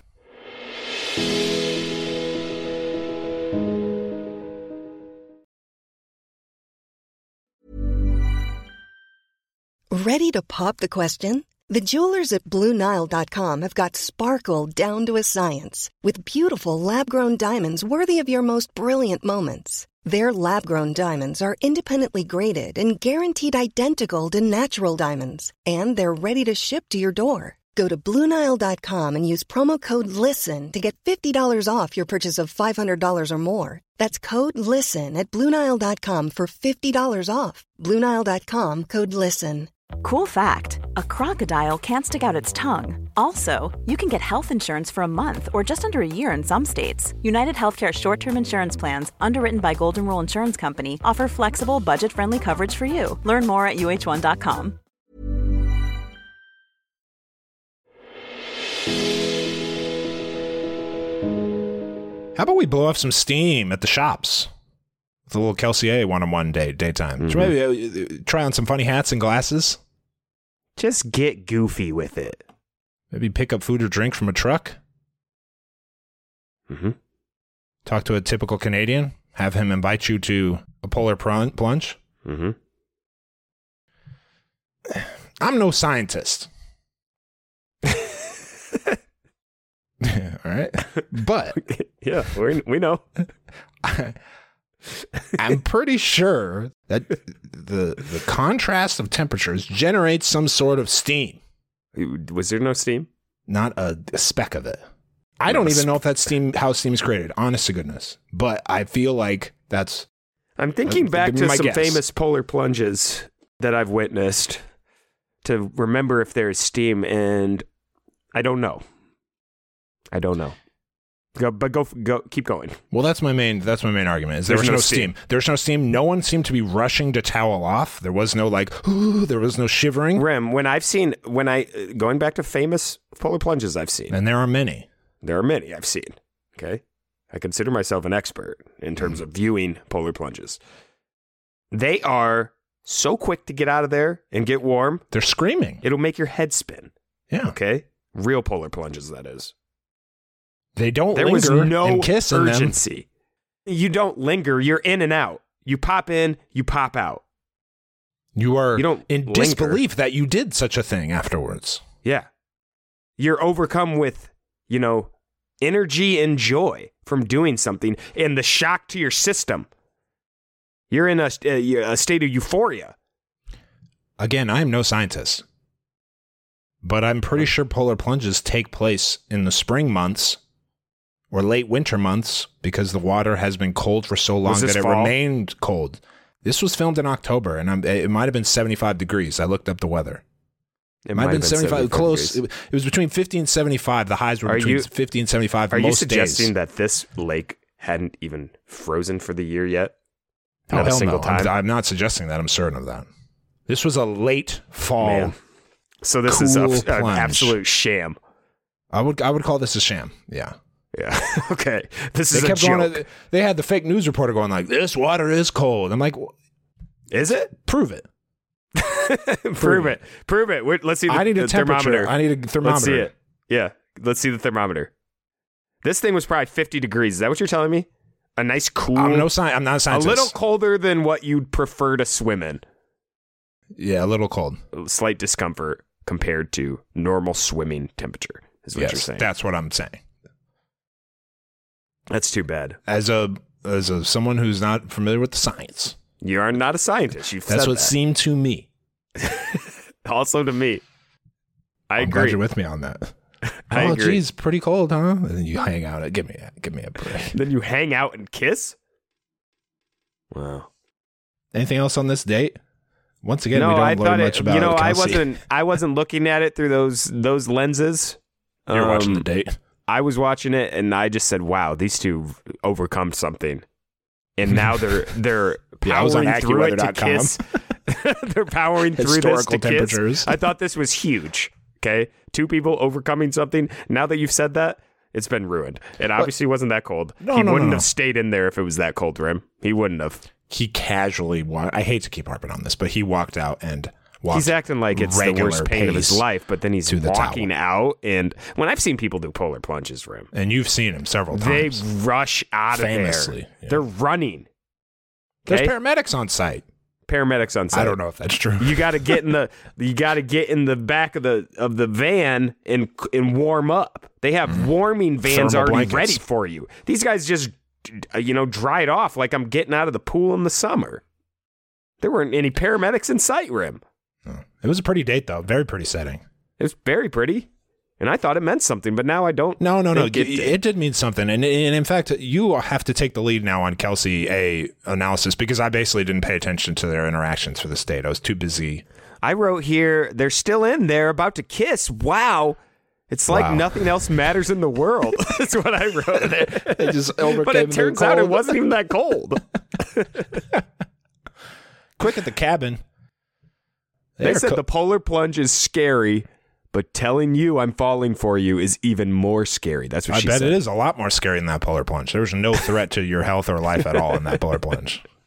Ready to pop the question? The jewelers at Blue Nile dot com have got sparkle down to a science with beautiful lab-grown diamonds worthy of your most brilliant moments. Their lab-grown diamonds are independently graded and guaranteed identical to natural diamonds, and they're ready to ship to your door. Go to Blue Nile dot com and use promo code LISTEN to get fifty dollars off your purchase of five hundred dollars or more. That's code LISTEN at Blue Nile dot com for fifty dollars off. Blue Nile dot com, code LISTEN. Cool fact, a crocodile can't stick out its tongue. Also, you can get health insurance for a month or just under a year in some states. United Healthcare short-term insurance plans, underwritten by Golden Rule Insurance Company, offer flexible, budget-friendly coverage for you. Learn more at U H one dot com. How about we blow off some steam at the shops? With a little Kelsey A one-on-one day, daytime. Mm-hmm. So maybe uh, try on some funny hats and glasses. Just get goofy with it. Maybe pick up food or drink from a truck. Mm-hmm. Talk to a typical Canadian. Have him invite you to a polar prun- plunge. Mm-hmm. I'm no scientist. All right. But yeah, we we know. I, I'm pretty sure that the the contrast of temperatures generates some sort of steam. Was there no steam? Not a, a speck of it. I Not don't a even sp- know if that steam how steam is created, honest to goodness. But I feel like that's I'm thinking Uh, back give me to my some guess. famous polar plunges that I've witnessed to remember if there is steam, and I don't know. I don't know. Go, but go, go, keep going. well that's my main that's my main argument. Is there There's was no no steam. steam. There's no steam. No one seemed to be rushing to towel off. There was no like ooh, there was no shivering. Rem, when I've seen, when I, going back to famous polar plunges I've seen, And there are many. there are many I've seen, okay? I consider myself an expert in terms of viewing polar plunges. They are so quick to get out of there and get warm, They're screaming. it'll make your head spin, Yeah. okay? Real polar plunges, that is. They don't There was linger no and kiss in them. urgency. You don't linger. You're in and out. You pop in, you pop out. You are You don't in linger. disbelief that you did such a thing afterwards. Yeah. You're overcome with, you know, energy and joy from doing something and the shock to your system. You're in a, a, a state of euphoria. Again, I am no scientist, but I'm pretty sure polar plunges take place in the spring months or late winter months because the water has been cold for so long Was this that it fall? remained cold. This was filmed in October, and I'm, it might have been seventy-five degrees. I looked up the weather. It might have been seventy-five, close. It, it was between fifty and seventy-five. The highs were Are between you- fifty and seventy-five Are you most suggesting days. that this lake hadn't even frozen for the year yet? Oh, Not a hell single no. I'm, time? I'm not suggesting that. I'm certain of that. This was a late fall. Man. So this is a, Cool an plunge. absolute sham. I would I would call this a sham. Yeah. Yeah. Okay. This They is a kept joke. going. They had the fake news reporter going like, "This water is cold." I'm like, Is it? "Prove it." Prove it. Prove it. Wait, let's see the, I need a the temperature. thermometer. I need a thermometer. Let's see it. Yeah. Let's see the thermometer. This thing was probably fifty degrees. Is that what you're telling me? A nice cool. I'm no sci- I'm not a a scientist. little colder than what you'd prefer to swim in. Yeah, a little cold. Slight discomfort compared to normal swimming temperature is what you're Yes, saying. that's what I'm saying. That's too bad. As a as a someone who's not familiar with the science, You are not a scientist. You've that's said what that. seemed to me. Also to me. I I'm glad agree. you're with me on that. I oh, agree. geez, pretty cold, huh? And then you hang out. Give me, a, give me a break. Then you hang out and kiss? Wow. Anything else on this date? Once again, no, we don't I learn thought much it, about you know, I Kelsey. wasn't I wasn't looking at it through those those lenses. You're watching Um, the date. I was watching it and I just said, "Wow, these two overcome something." And now they're they're Yeah, I was on powering through it to AccuWeather dot com. kiss. They're powering through this Historical to kiss. temperatures. I thought this was huge. Okay, two people overcoming something. Now that you've said that, it's been ruined. It obviously wasn't that cold. No, he no, wouldn't no, no. have stayed in there if it was that cold, Rim. He wouldn't have. He casually walked. I hate to keep harping on this, but he walked out and walked. He's acting like it's the regular worst pain of his pace life, but then he's to the walking out. And when I've seen people do polar plunges, Rim, and you've seen him several they times. rush out Famously, of there. yeah. They're running. There's Okay? paramedics on site. Paramedics on site. I don't know if that's true. You got to get in the you got to get in the back of the of the van and and warm up. They have warming vans Thermal already blankets. ready for you. These guys just uh, you know dried off like I'm getting out of the pool in the summer. There weren't any paramedics in sight, Rim. It was a pretty date, though. Very pretty setting. It was very pretty, and I thought it meant something, but now I don't. No, no, no. think It, it did. it did mean something, and, and in fact, you have to take the lead now on Kelsey A analysis because I basically didn't pay attention to their interactions for this date. I was too busy. I wrote here, they're still in there, about to kiss. Wow. It's like Wow. nothing else matters in the world. That's what I wrote. They just overcame But it the turns out it cold. wasn't even that cold. Quick at the cabin. They They're said co- the polar plunge is scary, but telling you I'm falling for you is even more scary. That's what I she bet said. it is a lot more scary than that polar plunge. There was no threat to your health or life at all in that polar plunge.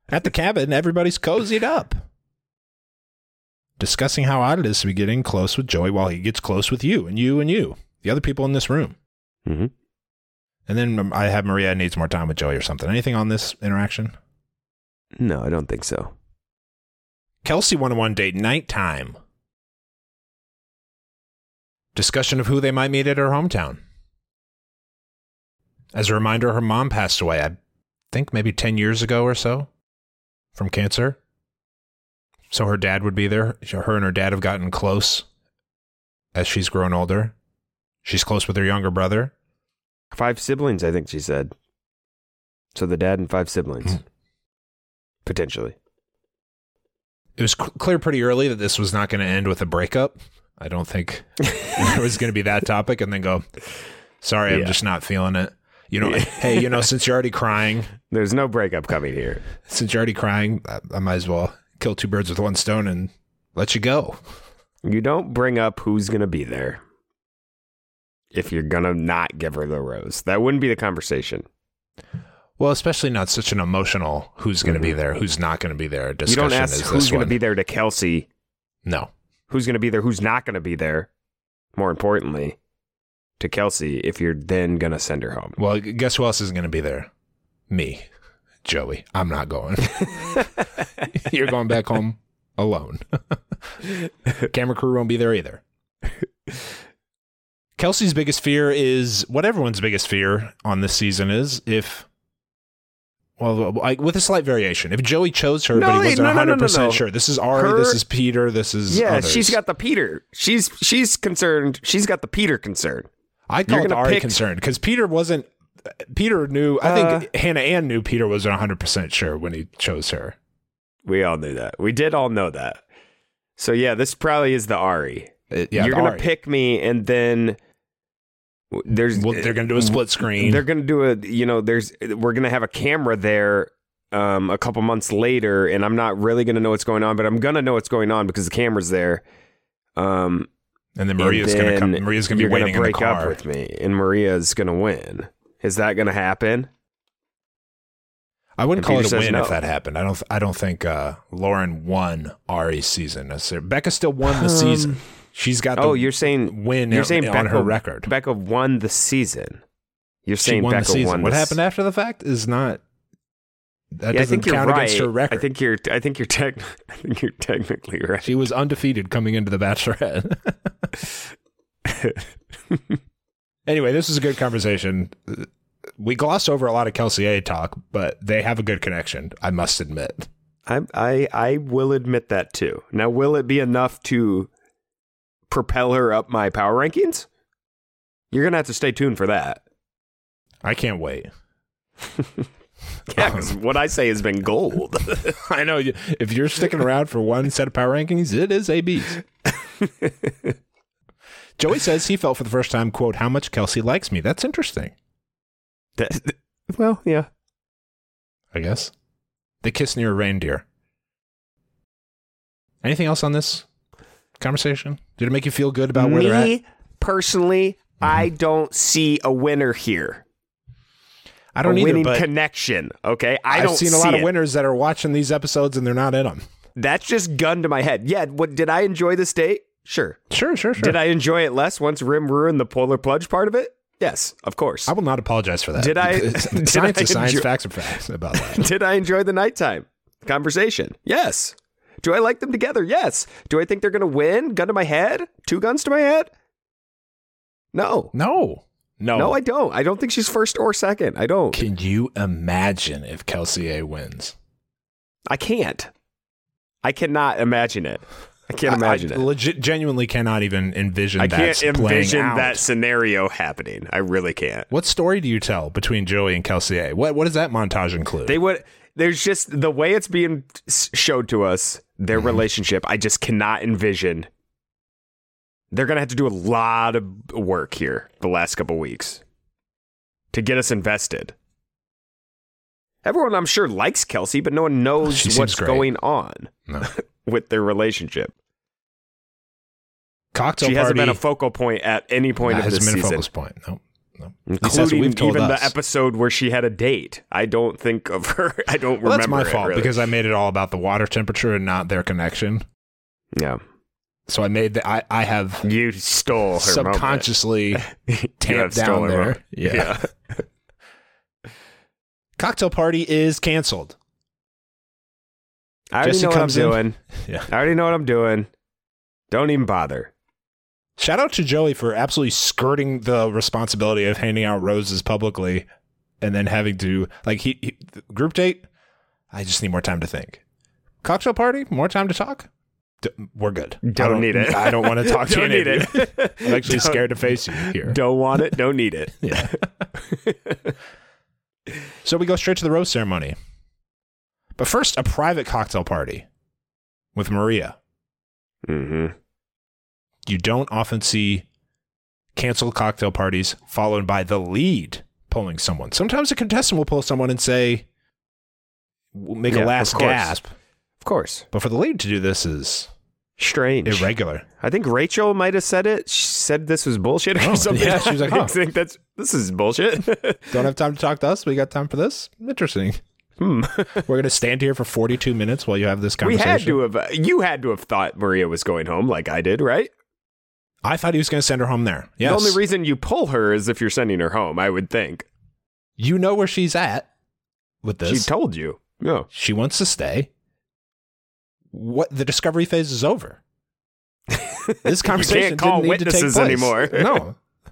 At the cabin, everybody's cozied up, discussing how odd it is to be getting close with Joey while he gets close with you and you and you, the other people in this room. Mm-hmm. And then I have Maria needs more time with Joey or something. Anything on this interaction? No, I don't think so. Kelsey one-on-one date, nighttime. Discussion of who they might meet at her hometown. As a reminder, her mom passed away, I think maybe ten years ago or so, from cancer. So her dad would be there. Her and her dad have gotten close as she's grown older. She's close with her younger brother. Five siblings, I think she said. So the dad and five siblings. Hmm. Potentially. It was cl- clear pretty early that this was not going to end with a breakup. I don't think it was going to be that topic and then go, sorry, I'm Yeah. just not feeling it. You know, hey, you know, since you're already crying, There's no breakup coming here. since you're already crying, I, I might as well kill two birds with one stone and let you go. You don't bring up who's going to be there if you're going to not give her the rose. That wouldn't be the conversation. Well, especially not such an emotional who's going to be there, who's not going to be there You discussion. don't ask is who's this going to one. be there to Kelsey. No. Who's going to be there, who's not going to be there, more importantly, to Kelsey if you're then going to send her home. Well, guess who else isn't going to be there? Me, Joey. I'm not going. You're going back home alone. Camera crew won't be there either. Kelsey's biggest fear is what everyone's biggest fear on this season is if, well, I, with a slight variation. If Joey chose her, No, but he wasn't no, no, no, one hundred percent no, no. sure. This is Ari, Her- this is Peter, this is Yeah, others. she's got the Peter. She's she's concerned. She's got the Peter concern. I You're called gonna Ari pick- concerned because Peter wasn't. Peter knew. I Uh, think Hannah Ann knew Peter wasn't one hundred percent sure when he chose her. We all knew that. We did all know that. So yeah, this probably is the Ari. It- yeah, You're the gonna Ari. pick me, and then there's Well, they're going to do a split screen. They're gonna do a you know there's we're gonna have a camera there um, a couple months later, and I'm not really gonna know what's going on, but I'm gonna know what's going on because the camera's there. Um, and then Maria's going to come. then Maria's going to be you're gonna waiting in the break up car. with me, and Maria's gonna win. Is that gonna happen? I wouldn't And call Peter it a says win no. if that happened. I don't. I don't think uh, Lauren won Ari's season necessarily. Becca still won the Um, season. She's got the Oh, you're saying win. You're saying on Becca, her record. Becca won the season. You're She saying won Becca the season. won What the s- happened after the fact is not. That Yeah, I doesn't think you're count right. against her record. I think you're. I think you're. Tech, I think you're technically right. She was undefeated coming into the Bachelorette. Anyway, this is a good conversation. We glossed over a lot of Kelsey A talk, but they have a good connection, I must admit. I, I I will admit that too. Now, will it be enough to propel her up my power rankings? You're gonna have to stay tuned for that. I can't wait. Yeah, 'cause what I say has been gold. I know. you- If you're sticking around for one set of power rankings, it is A B's. Joey says he felt for the first time, quote, how much Kelsey likes me. That's interesting, That- well, yeah. I guess. They kiss near a reindeer. Anything else on this conversation? Did it make you feel good about where they're at? Me personally, I don't see a winner here. I don't a either, winning but connection. Okay, I I've don't seen a see lot of it. winners that are watching these episodes and they're not in them. That's just gun to my head. Yeah. What did I enjoy this date? Sure. Sure, sure, sure. Did I enjoy it less once Rim ruined the polar plunge part of it? Yes, of course. I will not apologize for that. Did I- Because did Science I is science, enjoy- facts are facts about that. Did I enjoy the nighttime conversation? Yes. Do I like them together? Yes. Do I think they're going to win? Gun to my head? Two guns to my head? No. No. No. No, I don't. I don't think she's first or second. I don't. Can you imagine if Kelsey A wins? I can't. I cannot imagine it. I can't imagine I, it. I legit, genuinely cannot even envision I that can't playing envision out. that scenario happening. I really can't. What story do you tell between Joey and Kelsey A? What What does that montage include? They would. There's just the way it's being s- showed to us, their Mm-hmm. relationship. I just cannot envision. They're gonna have to do a lot of work here the last couple weeks to get us invested. Everyone, I'm sure, likes Kelsey, but no one knows She seems what's great. going on no. with their relationship. Cocktail she party hasn't been a focal point at any point that of hasn't this been a season. focus point. No. No. At least that's what Including we've told even us. the episode where she had a date. I don't think of her. I don't Well, remember. that's my it, fault really. because I made it all about the water temperature and not their connection. Yeah. So I made the, I, I have You stole her subconsciously moment. tamped down there. Moment. Yeah. yeah. Cocktail party is canceled. I already Jesse know what I'm comes in. doing. Yeah. I already know what I'm doing. Don't even bother. Shout out to Joey for absolutely skirting the responsibility of handing out roses publicly and then having to, like, he, he group date. I just need more time to think. Cocktail party, more time to talk. D- we're good. Don't, I don't need it. I don't want to talk to Don't you. need it. I'm actually Don't- scared to face you here. Don't want it. Don't need it. Yeah. So we go straight to the rose ceremony. But first, a private cocktail party with Maria. Mm-hmm. You don't often see canceled cocktail parties followed by the lead pulling someone. Sometimes a contestant will pull someone and say, make Yeah, a of last course. gasp. Of course. But for the lead to do this is Strange. irregular. I think Rachel might have said it. She said this was bullshit or Oh, something. yeah, she was like, I oh. think that's this is bullshit. Don't have time to talk to us. We got time for this. Interesting. hmm. We're going to stand here for forty-two minutes while you have this We conversation. had to have. Uh, you had to have thought Maria was going home, like I did, right? I thought he was going to send her home there. Yes. The only reason you pull her is if you're sending her home. I would think. You know where she's at with this. She told you. No. She wants to stay. What the discovery phase is over. This conversation can't call didn't need to take witnesses place anymore. No.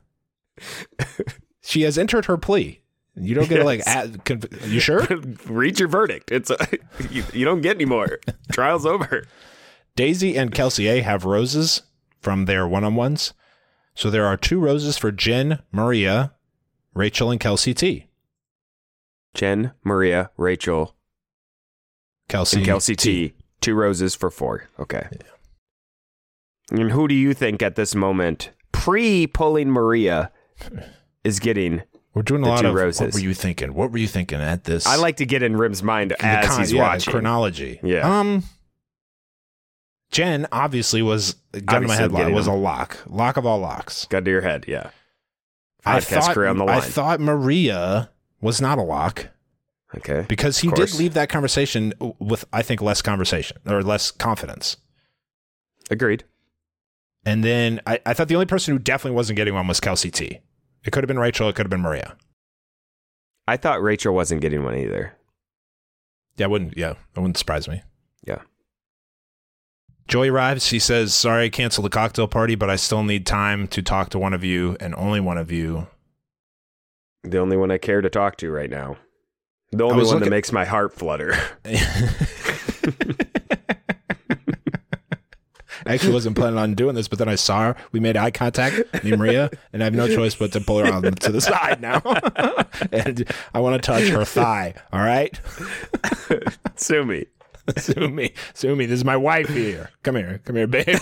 She has entered her plea. You don't get to like. Yes. Add, conv- you sure? Read your verdict. It's a, you, you don't get any more. Trial's over. Daisy and Kelsey A have roses from their one-on-ones. So there are two roses for Jen, Maria, Rachel, and Kelsey T. Jen, Maria, Rachel, Kelsey, and Kelsey T. Two roses for four. Okay. And who do you think at this moment, pre-pulling Maria, is getting? We're doing a The lot two of. roses. What were you thinking? What were you thinking at this? I like to get in Rim's mind the as con- he's yeah, watching. chronology. Yeah. Um. Jen obviously was gun to my Obviously head. getting Was a them. lock, lock of all locks. Gun to your head, yeah. I Podcast thought. career on the line. I thought Maria was not a lock Okay. because he Of did course. leave that conversation with, I think, less conversation or less confidence. Agreed. And then I, I thought the only person who definitely wasn't getting one was Kelsey T. It could have been Rachel. It could have been Maria. I thought Rachel wasn't getting one either. Yeah, wouldn't. Yeah, that wouldn't surprise me. Yeah. Joey arrives. He says, "Sorry, I canceled the cocktail party, but I still need time to talk to one of you and only one of you." The only one I care to talk to right now. The only was one looking- that makes my heart flutter. I actually wasn't planning on doing this, but then I saw her. We made eye contact, me and Maria, and I have no choice but to pull her on to the side now. And I want to touch her thigh. All right? Sue me. Sue me. Sue me. This is my wife here. Come here. Come here, babe.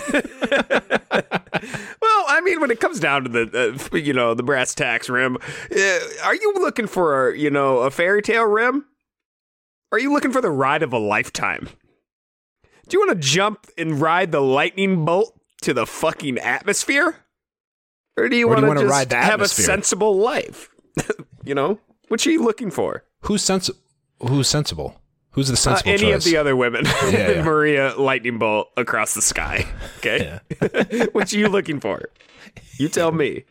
Well, I mean, when it comes down to the, uh, you know, the brass tacks, Rim, uh, are you looking for, you know, a fairy tale, Rim? Are you looking for the ride of a lifetime? Do you want to jump and ride the lightning bolt to the fucking atmosphere? Or do you Or do want you to wanna just ride the have atmosphere? a sensible life? You know? What are you looking for? Who's sens- Who's sensible? Who's the Uh, sensible any choice? of the other women. Yeah, yeah. Maria lightning bolt across the sky. Okay? What are you looking for? You tell me.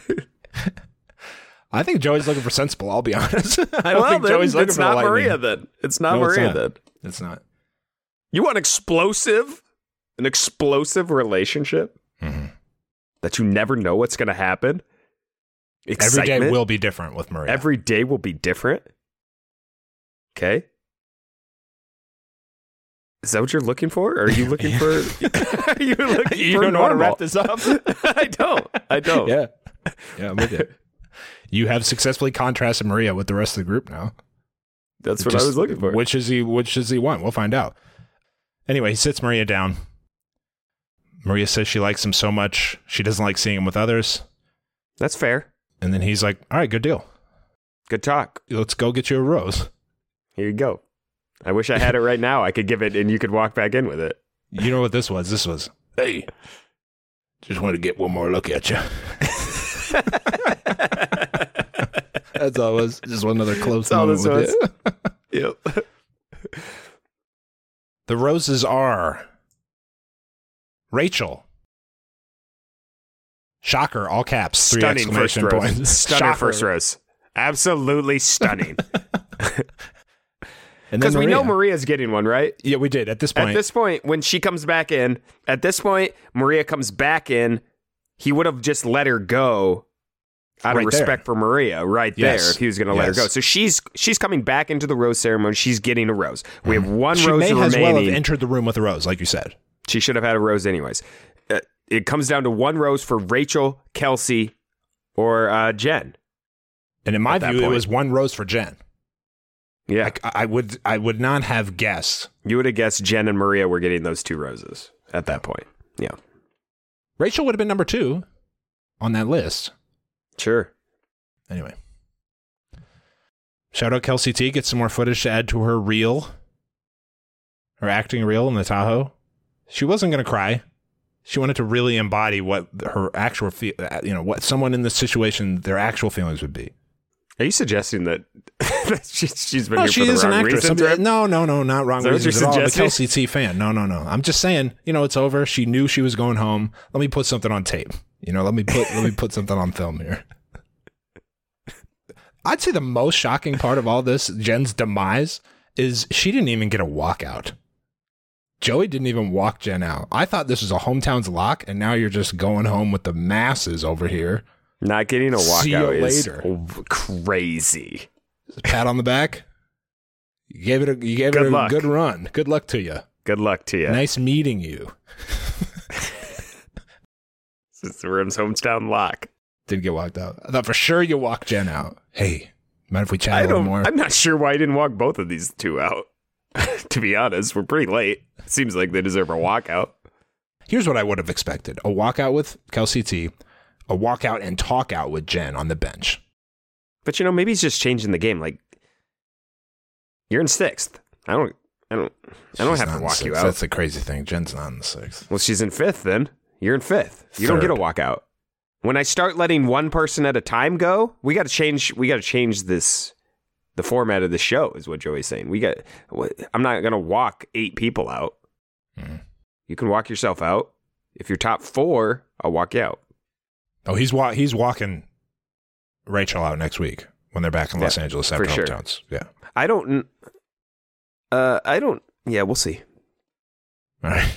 I think Joey's looking for sensible, I'll be honest. I don't Well, think then Joey's looking it's for not lightning. Maria then. It's not No, it's Maria not. then. It's not. You want explosive? An explosive relationship? Mm-hmm. That you never know what's going to happen? Every Excitement? day will be different with Maria. Every day will be different? Okay. Is that what you're looking for? Or are you looking for... are you looking You for don't know how to normal? wrap this up? I don't. I don't. Yeah. Yeah, I'm with you. You have successfully contrasted Maria with the rest of the group now. That's what Just- I was looking for. Which is he which does he want? We'll find out. Anyway, he sits Maria down. Maria says she likes him so much she doesn't like seeing him with others. That's fair. And then he's like, all right, good deal. Good talk. Let's go get you a rose. Here you go. I wish I had it right now. I could give it and you could walk back in with it. You know what this was? This was, hey, just want to get one more look at you. That's all it was. Just one other close That's all moment this with was. it. Yep. The roses are Rachel. Shocker, all caps, three Stunning first exclamation rose. points. Stunning Shocker. first rose. Absolutely stunning. And then Because we know Maria. Maria's getting one, right? Yeah, we did. At this point. At this point, when she comes back in, at this point, Maria comes back in, he would have just let her go out Right of respect there. for Maria right Yes. there if he was going to let her Yes. go. So she's she's coming back into the rose ceremony. She's getting a rose. We have one she rose may remaining. as well have entered the room with a rose, like you said. She should have had a rose anyways. Uh, it comes down to one rose for Rachel, Kelsey, or uh, Jen. And in my At that view, it point. was one rose for Jen. Yeah, I, I would I would not have guessed. you would have guessed Jen and Maria were getting those two roses at that point. Yeah, Rachel would have been number two on that list. sure. Anyway. Shout out Kelsey T. Get some more footage to add to her reel. Her acting reel in the Tahoe. She wasn't going to cry. She wanted to really embody what her actual, fe- you know, what someone in this situation, their actual feelings would be. Are you suggesting that she, she's been No, here she for the is an wrong actress. reason? I'm- no, no, no, not wrong Is that what reasons you're at all. I'm a suggesting? Kelsey T fan. No, no, no. I'm just saying, you know, it's over. She knew she was going home. Let me put something on tape. You know, let me put let me put something on film here. I'd say the most shocking part of all this, Jen's demise, is she didn't even get a walkout. Joey didn't even walk Jen out. I thought this was a hometown's lock, and now you're just going home with the masses over here. Not getting a See you walkout is later. crazy. Just a pat on the back. You gave it a you gave Good it a luck. good run. Good luck to you. Good luck to you. Nice meeting you. It's the Rim's hometown lock. Didn't get walked out. I thought for sure you walked Jen out. Hey, mind if we chat I a little don't. more? I'm not sure why I didn't walk both of these two out. To be honest, we're pretty late. Seems like they deserve a walkout. Here's what I would have expected. A walkout with Kelsey T, a walkout and talk out with Jen on the bench. But you know, maybe he's just changing the game. Like, you're in sixth. I don't. I don't. I don't She's have not to in walk sixth. you out. That's the crazy thing. Jen's not in the sixth. Well, she's in fifth. Then you're in fifth. You don't get a Third. walkout. When I start letting one person at a time go, we got to change. We got to change this. The format of the show is what Joey's saying. We got. I'm not gonna walk eight people out. Mm. You can walk yourself out. If you're top four, I'll walk you out. Oh, he's wa- he's walking Rachel out next week when they're back in Los Yeah, Angeles for after sure. hometowns. Yeah. I don't. Uh, I don't. Yeah, we'll see. All right.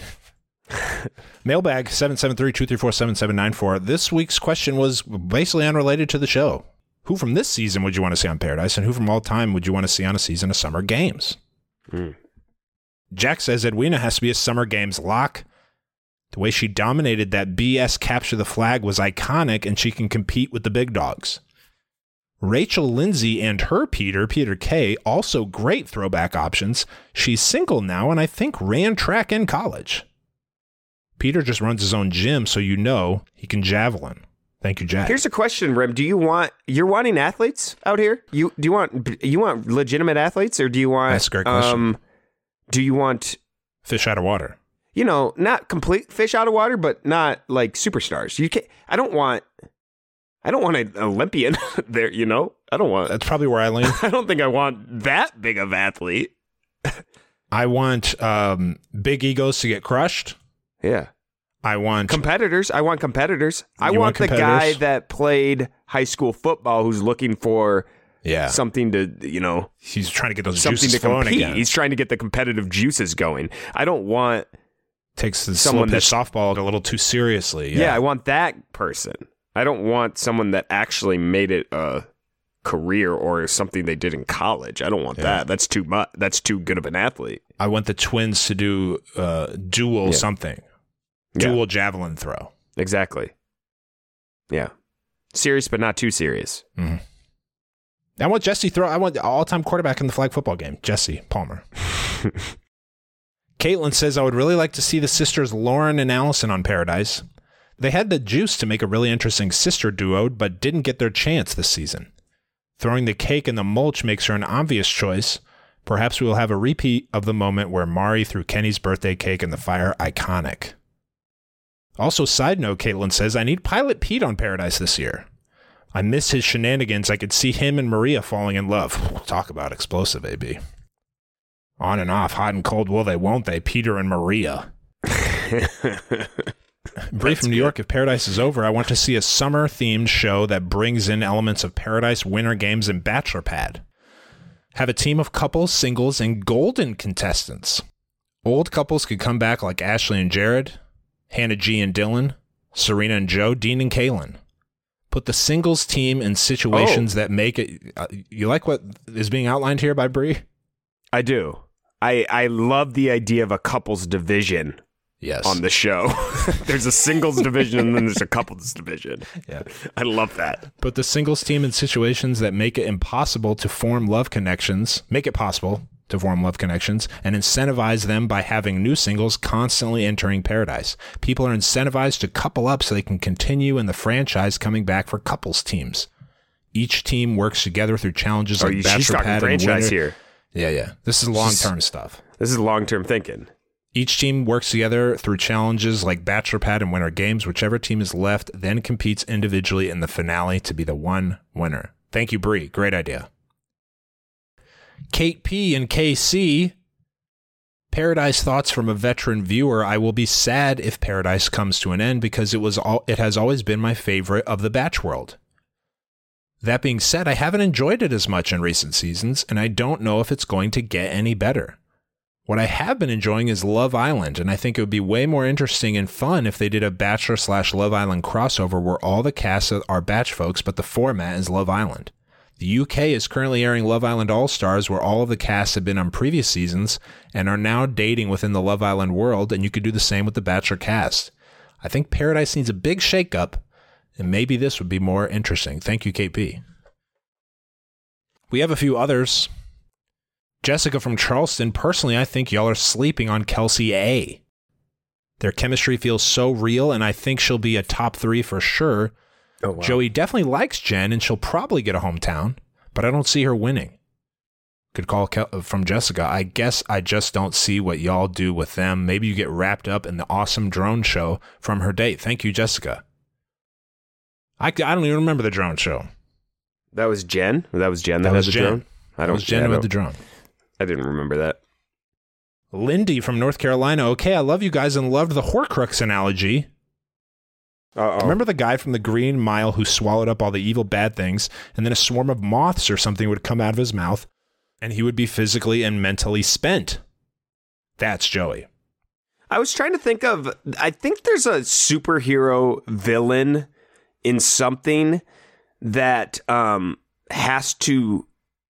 Mailbag seven seven three, two three four, seven seven nine four. This week's question was basically unrelated to the show. Who from this season would you want to see on Paradise, and who from all time would you want to see on a season of Summer Games? Mm. Jack says Edwina has to be a Summer Games lock. The way she dominated that B S Capture the Flag was iconic, and she can compete with the big dogs. Rachel Lindsay and her Peter, Peter Kay, also great throwback options. She's single now, and I think ran track in college. Peter just runs his own gym, so you know he can javelin. Thank you, Jack. Here's a question, Rim. Do you want you're wanting athletes out here? You do you want you want legitimate athletes, or do you want? That's a great question. Um, do you want Fish out of water. you know not complete fish out of water, but not like superstars? You can I don't want. I don't want an Olympian there. You know. I don't want. That's probably where I lean. I don't think I want that big of athlete. I want um, big egos to get crushed. Yeah. I want Competitors. I want competitors. I You want, want the guy competitors? that played high school football who's looking for yeah. something to, you know, He's trying to get those something juices to flowing compete. again. He's trying to get the competitive juices going. I don't want, Takes the someone slow pitch softball a little too seriously. yeah. Yeah, I want that person. I don't want someone that actually made it a career or something they did in college. I don't want Yeah. that. That's too much. That's too good of an athlete. I want the twins to do uh, dual Yeah. something. Yeah. Dual javelin throw. Exactly. Yeah. Serious, but not too serious. Mm-hmm. I want Jesse throw. I want the all-time quarterback in the flag football game, Jesse Palmer. Caitlin says, I would really like to see the sisters Lauren and Allison on Paradise. They had the juice to make a really interesting sister duo, but didn't get their chance this season. Throwing the cake in the mulch makes her an obvious choice. Perhaps we will have a repeat of the moment where Mari threw Kenny's birthday cake in the fire. Iconic. Also, side note, Caitlin says, I need Pilot Pete on Paradise this year. I miss his shenanigans. I could see him and Maria falling in love. Talk about explosive, A B. On and off, hot and cold, will they, won't they? Peter and Maria. Bree from New York, if Paradise is over, I want to see a summer-themed show that brings in elements of Paradise, Winter Games, and Bachelor Pad. Have a team of couples, singles, and golden contestants. Old couples could come back like Ashley and Jared, Hannah G and Dylan, Serena and Joe, Dean and Kaylin. Put the singles team in situations oh. that make it... Uh, you like what is being outlined here by Bree? I do. I, I love the idea of a couples division. Yes. On the show. There's a singles division and then there's a couples division. Yeah. I love that. Put the singles team in situations that make it impossible to form love connections, make it possible to form love connections, and incentivize them by having new singles constantly entering Paradise. People are incentivized to couple up so they can continue in the franchise coming back for couples teams. Each team works together through challenges oh, like you, Bachelor Pad and franchise Winter. Here. Yeah, yeah. This is long-term stuff. This is long-term thinking. Each team works together through challenges like Bachelor Pad and Winter Games. Whichever team is left then competes individually in the finale to be the one winner. Thank you, Bree. Great idea. Kate P. and K C. Paradise thoughts from a veteran viewer. I will be sad if Paradise comes to an end because it was all, it has always been my favorite of the Batch world. That being said, I haven't enjoyed it as much in recent seasons, and I don't know if it's going to get any better. What I have been enjoying is Love Island, and I think it would be way more interesting and fun if they did a Bachelor slash Love Island crossover where all the cast are Batch folks, but the format is Love Island. The U K is currently airing Love Island All-Stars, where all of the casts have been on previous seasons and are now dating within the Love Island world, and you could do the same with the Bachelor cast. I think Paradise needs a big shakeup, and maybe this would be more interesting. Thank you, K P. We have a few others. Jessica from Charleston, personally, I think y'all are sleeping on Kelsey A. Their chemistry feels so real, and I think she'll be a top three for sure. Oh, wow. Joey definitely likes Jen, and she'll probably get a hometown, but I don't see her winning. Good call Kel- from Jessica. I guess I just don't see what y'all do with them. Maybe you get wrapped up in the awesome drone show from her date. Thank you, Jessica. I, I don't even remember the drone show. That was Jen? That was Jen that, that had was the Jen. drone? I That don't, was Jen yeah, who I had the don't- drone. I didn't remember that. Lindy from North Carolina. Okay, I love you guys and loved the Horcrux analogy. Uh-oh. Remember the guy from the Green Mile who swallowed up all the evil bad things, and then a swarm of moths or something would come out of his mouth, and he would be physically and mentally spent? That's Joey. I was trying to think of, I think there's a superhero villain in something that um, has to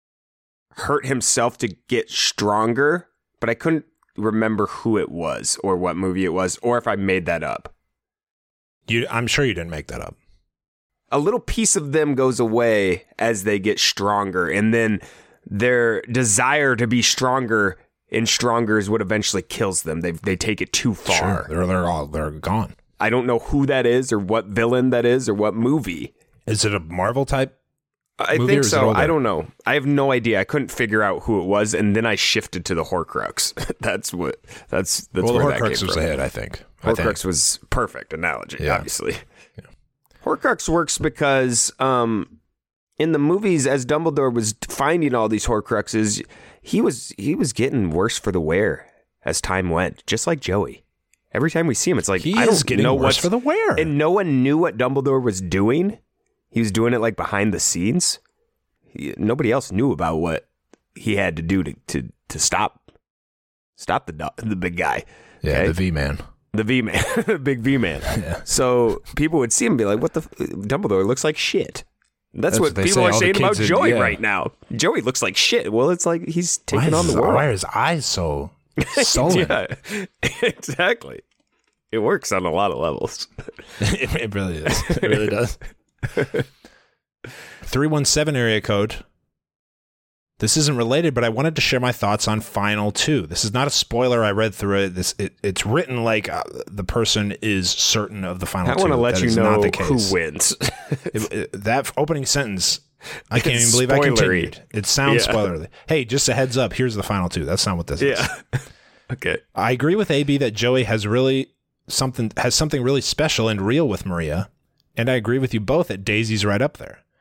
hurt himself to get stronger, but I couldn't remember who it was or what movie it was, or if I made that up. You, I'm sure you didn't make that up. A little piece of them goes away as they get stronger, and then their desire to be stronger and stronger is what eventually kills them. They they take it too far. Sure, they're, they're all they're gone. I don't know who that is or what villain that is or what movie. Is it a Marvel type? I movie, think or is it so. older? I don't know. I have no idea. I couldn't figure out who it was, and then I shifted to the Horcrux. that's what. That's that's well, where the that Horcrux came was from. ahead, I think. I Horcrux think. was perfect analogy, Yeah. obviously. Yeah. Horcrux works because um, in the movies, as Dumbledore was finding all these Horcruxes, he was he was getting worse for the wear as time went, just like Joey. Every time we see him, it's like He I is don't getting know worse what's for the wear. and no one knew what Dumbledore was doing. He was doing it like behind the scenes. He, nobody else knew about what he had to do to to, to stop stop the do- the big guy. Yeah, okay? the V Man. The V Man, the big V Man. Yeah. So people would see him and be like, "What the? F- Dumbledore looks like shit." That's, That's what what they people say, are all the saying about kids in- Joey yeah. right now. Joey looks like shit. Well, it's like he's taking why on is, the world. Why are his eyes so sullen? Yeah, exactly. It works on a lot of levels. it, it really is. It really does. three one seven area code. This isn't related, but I wanted to share my thoughts on Final Two. This is not a spoiler. I read through it. This it, it's written like uh, the person is certain of the final I two. want to let That you is know not the case. who wins. It- it- that opening sentence, I can't It's even believe I spoilery. continued. It sounds Yeah. spoilery. Hey, just a heads up. Here's the final two. That's not what this is. Yeah. Okay. I agree with A B that Joey has really something has something really special and real with Maria, and I agree with you both that Daisy's right up there.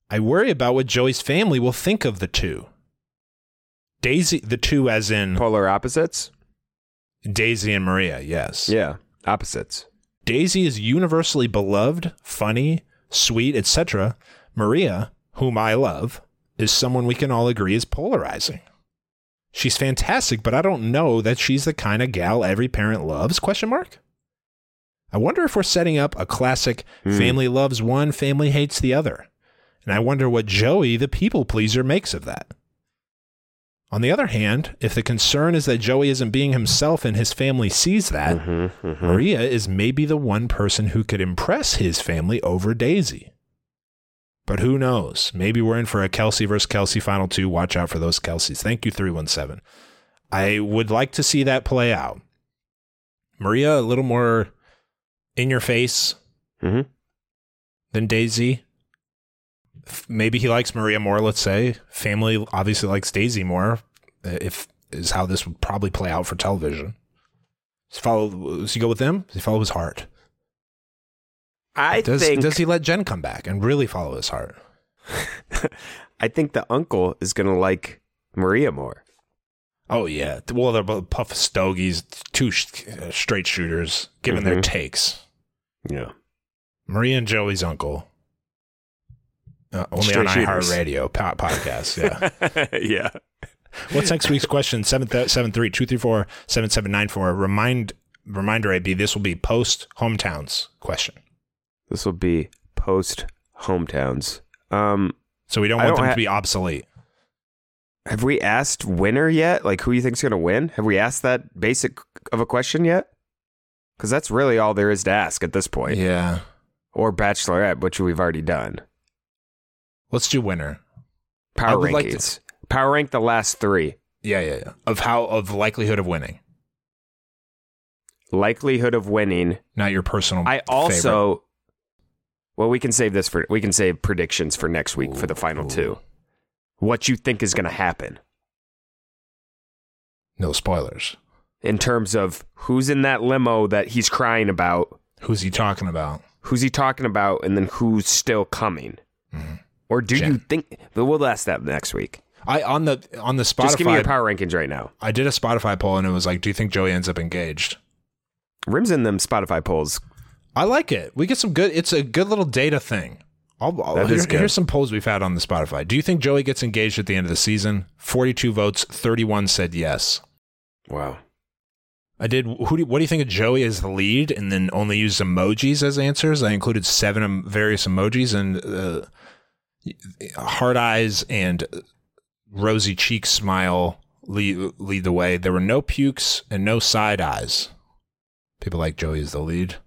I worry about what Joey's family will think of the two. Daisy, the two as in... Polar opposites? Daisy and Maria, yes. Yeah, opposites. Daisy is universally beloved, funny, sweet, et cetera. Maria, whom I love, is someone we can all agree is polarizing. She's fantastic, but I don't know that she's the kind of gal every parent loves, question mark? I wonder if we're setting up a classic mm. family loves one, family hates the other. And I wonder what Joey, the people pleaser, makes of that. On the other hand, if the concern is that Joey isn't being himself and his family sees that, mm-hmm, mm-hmm. Maria is maybe the one person who could impress his family over Daisy. But who knows? Maybe we're in for a Kelsey versus Kelsey final two. Watch out for those Kelseys. Thank you, three one seven. I would like to see that play out. Maria, a little more in your face mm-hmm. than Daisy. Maybe he likes Maria more, let's say. Family obviously likes Daisy more, if is how this would probably play out for television. Does he, follow, does he go with them? Does he follow his heart? I does, think... Does he let Jen come back and really follow his heart? I think the uncle is going to like Maria more. Oh, yeah. Well, they're both puff stogies, two sh- straight shooters, giving mm-hmm. their takes. Yeah. Maria and Joey's uncle. Uh, only Straight on shooters. iHeartRadio po- podcast, yeah. yeah. What's next week's question? seven seven three, two three four, seven seven nine four. Remind, reminder, A B, this will be post-hometowns question. This will be post-hometowns. Um, so we don't want don't them ha- to be obsolete. Have we asked winner yet? Like, who you think's going to win? Have we asked that basic of a question yet? Because that's really all there is to ask at this point. Yeah. Or Bachelorette, which we've already done. Let's do winner. Power rankings. Like to, Power rank the last three. Yeah, yeah, yeah. Of how of likelihood of winning. Likelihood of winning. Not your personal I also favorite. Well, we can save this for we can save predictions for next week ooh, for the final ooh. two. What you think is going to happen. No spoilers. In terms of who's in that limo that he's crying about. Who's he talking about? Who's he talking about, and then who's still coming. Mm-hmm. Or do Jen. you think... But we'll ask that next week. I on the on the Spotify... Just give me your power rankings right now. I did a Spotify poll, and it was like, do you think Joey ends up engaged? Rim's in them Spotify polls. I like it. We get some good... It's a good little data thing. I'll, I'll, that here, is good. Here's some polls we've had on the Spotify. Do you think Joey gets engaged at the end of the season? forty-two votes, thirty-one said yes. Wow. I did... Who do, what do you think of Joey as the lead, and then only used emojis as answers? I included seven various emojis, and... Uh, hard eyes and rosy cheek smile lead, lead the way. There were no pukes and no side eyes. People like Joey is the lead.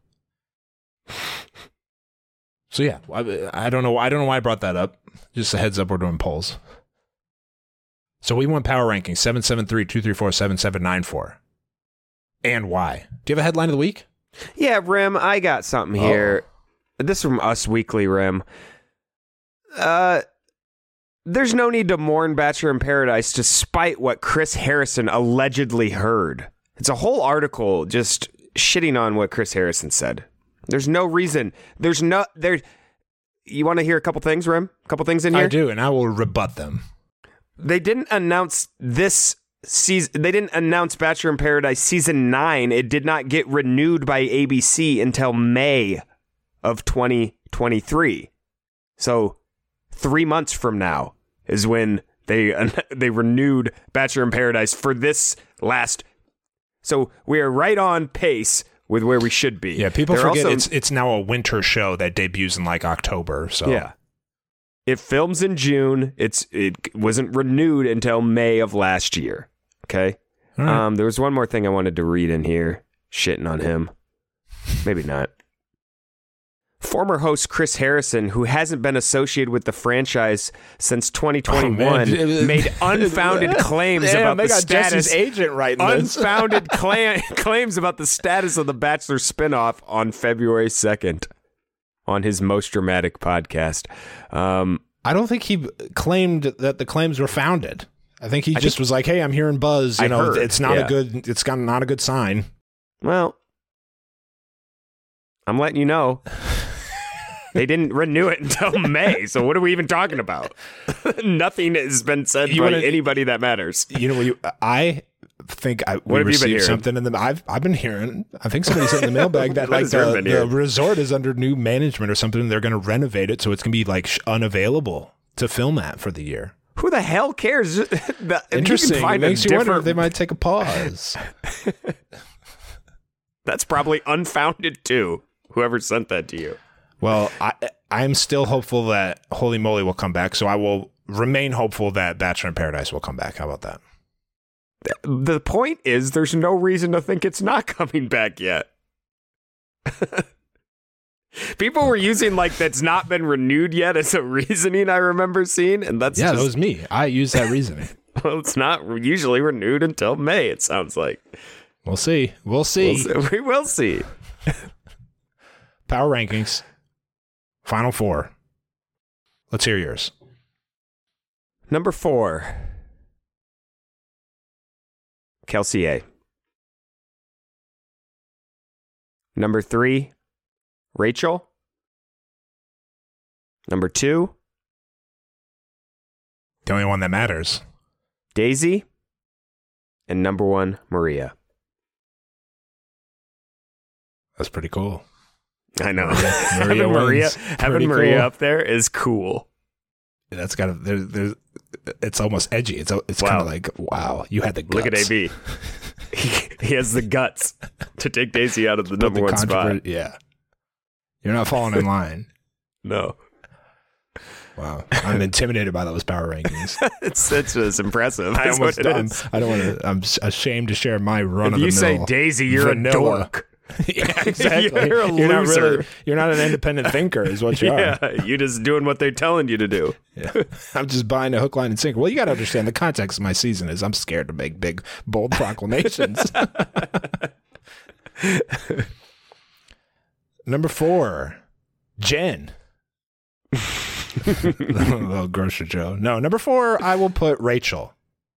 So yeah, I, I don't know. I don't know why I brought that up. Just a heads up, we're doing polls. So we want power rankings seven seven three, two three four, seven seven nine four. And why? Do you have a headline of the week? Yeah, Rim, I got something here. Oh. This is from Us Weekly, Rim. Uh, there's no need to mourn Bachelor in Paradise despite what Chris Harrison allegedly heard. It's a whole article just shitting on what Chris Harrison said. There's no reason. There's no there. You want to hear a couple things, Rim? A couple things in here? I do, and I will rebut them. They didn't announce this season. They didn't announce Bachelor in Paradise season nine. It did not get renewed by A B C until May of twenty twenty-three. So three months from now is when they they renewed Bachelor in Paradise for this last. So we are right on pace with where we should be. Yeah, people They're forget also, it's it's now a winter show that debuts in like October. So yeah, it films in June. It's it wasn't renewed until May of last year. Okay. All right. Um, there was one more thing I wanted to read in here, shitting on him. Maybe not. Former host Chris Harrison, who hasn't been associated with the franchise since twenty twenty-one, oh, made unfounded claims Damn, about they the got status. Jesse's agent writing this. Unfounded cla- claims about the status of the Bachelor spinoff on February second on his Most Dramatic podcast. Um, I don't think he claimed that the claims were founded. I think he I just think, was like, "Hey, I'm hearing buzz. You I know, heard, it's not yeah. a good. It's got not a good sign." Well, I'm letting you know. They didn't renew it until May, so what are we even talking about? Nothing has been said You by wanna- anybody that matters. You know what? You, I think I we What have you been received hearing? something in the. I've I've been hearing. I think somebody sent in the mailbag that What like has Ern the, been the hearing? resort is under new management or something. And they're going to renovate it, so it's going to be like sh- unavailable to film at for the year. Who the hell cares? The- if Interesting. You can find it makes a you wonder if different- they might take a pause. That's probably unfounded too. Whoever sent that to you. Well, I I'm still hopeful that Holy Moly will come back, so I will remain hopeful that Bachelor in Paradise will come back. How about that? The point is, there's no reason to think it's not coming back yet. People were using like that's not been renewed yet as a reasoning I remember seeing, and that's Yeah, just, that was me. I use that reasoning. well, it's not usually renewed until May. It sounds like We'll see. We'll see. we'll see. We will see. Power rankings. Final four. Let's hear yours. Number four, Kelsey A. Number three, Rachel. Number two, The only one that matters. Daisy. And number one, Maria. That's pretty cool. I know. Maria having Maria, wins. having Pretty Maria cool. up there is cool. That's got to, there's, there's, it's almost edgy. It's it's Wow. kind of like, wow, you had the guts. Look at A B. he, he has the guts to take Daisy out of the Put number the one controvert- spot. Yeah. You're not falling in line. No. Wow. I'm intimidated by those power rankings. It's, it's just impressive. I That's almost, what it I'm, is. I don't want to, I'm s- ashamed to share my run If of the you say mill Daisy, you're vanilla. a dork. Yeah, exactly. You're a not loser. really, you're not an independent thinker, is what you are. Yeah, you're just doing what they're telling you to do. Yeah. I'm just buying a hook, line, and sinker. Well, you got to understand the context of my season is I'm scared to make big, bold proclamations. Number four, Jen. Little grocer Joe. No, number four, I will put Rachel.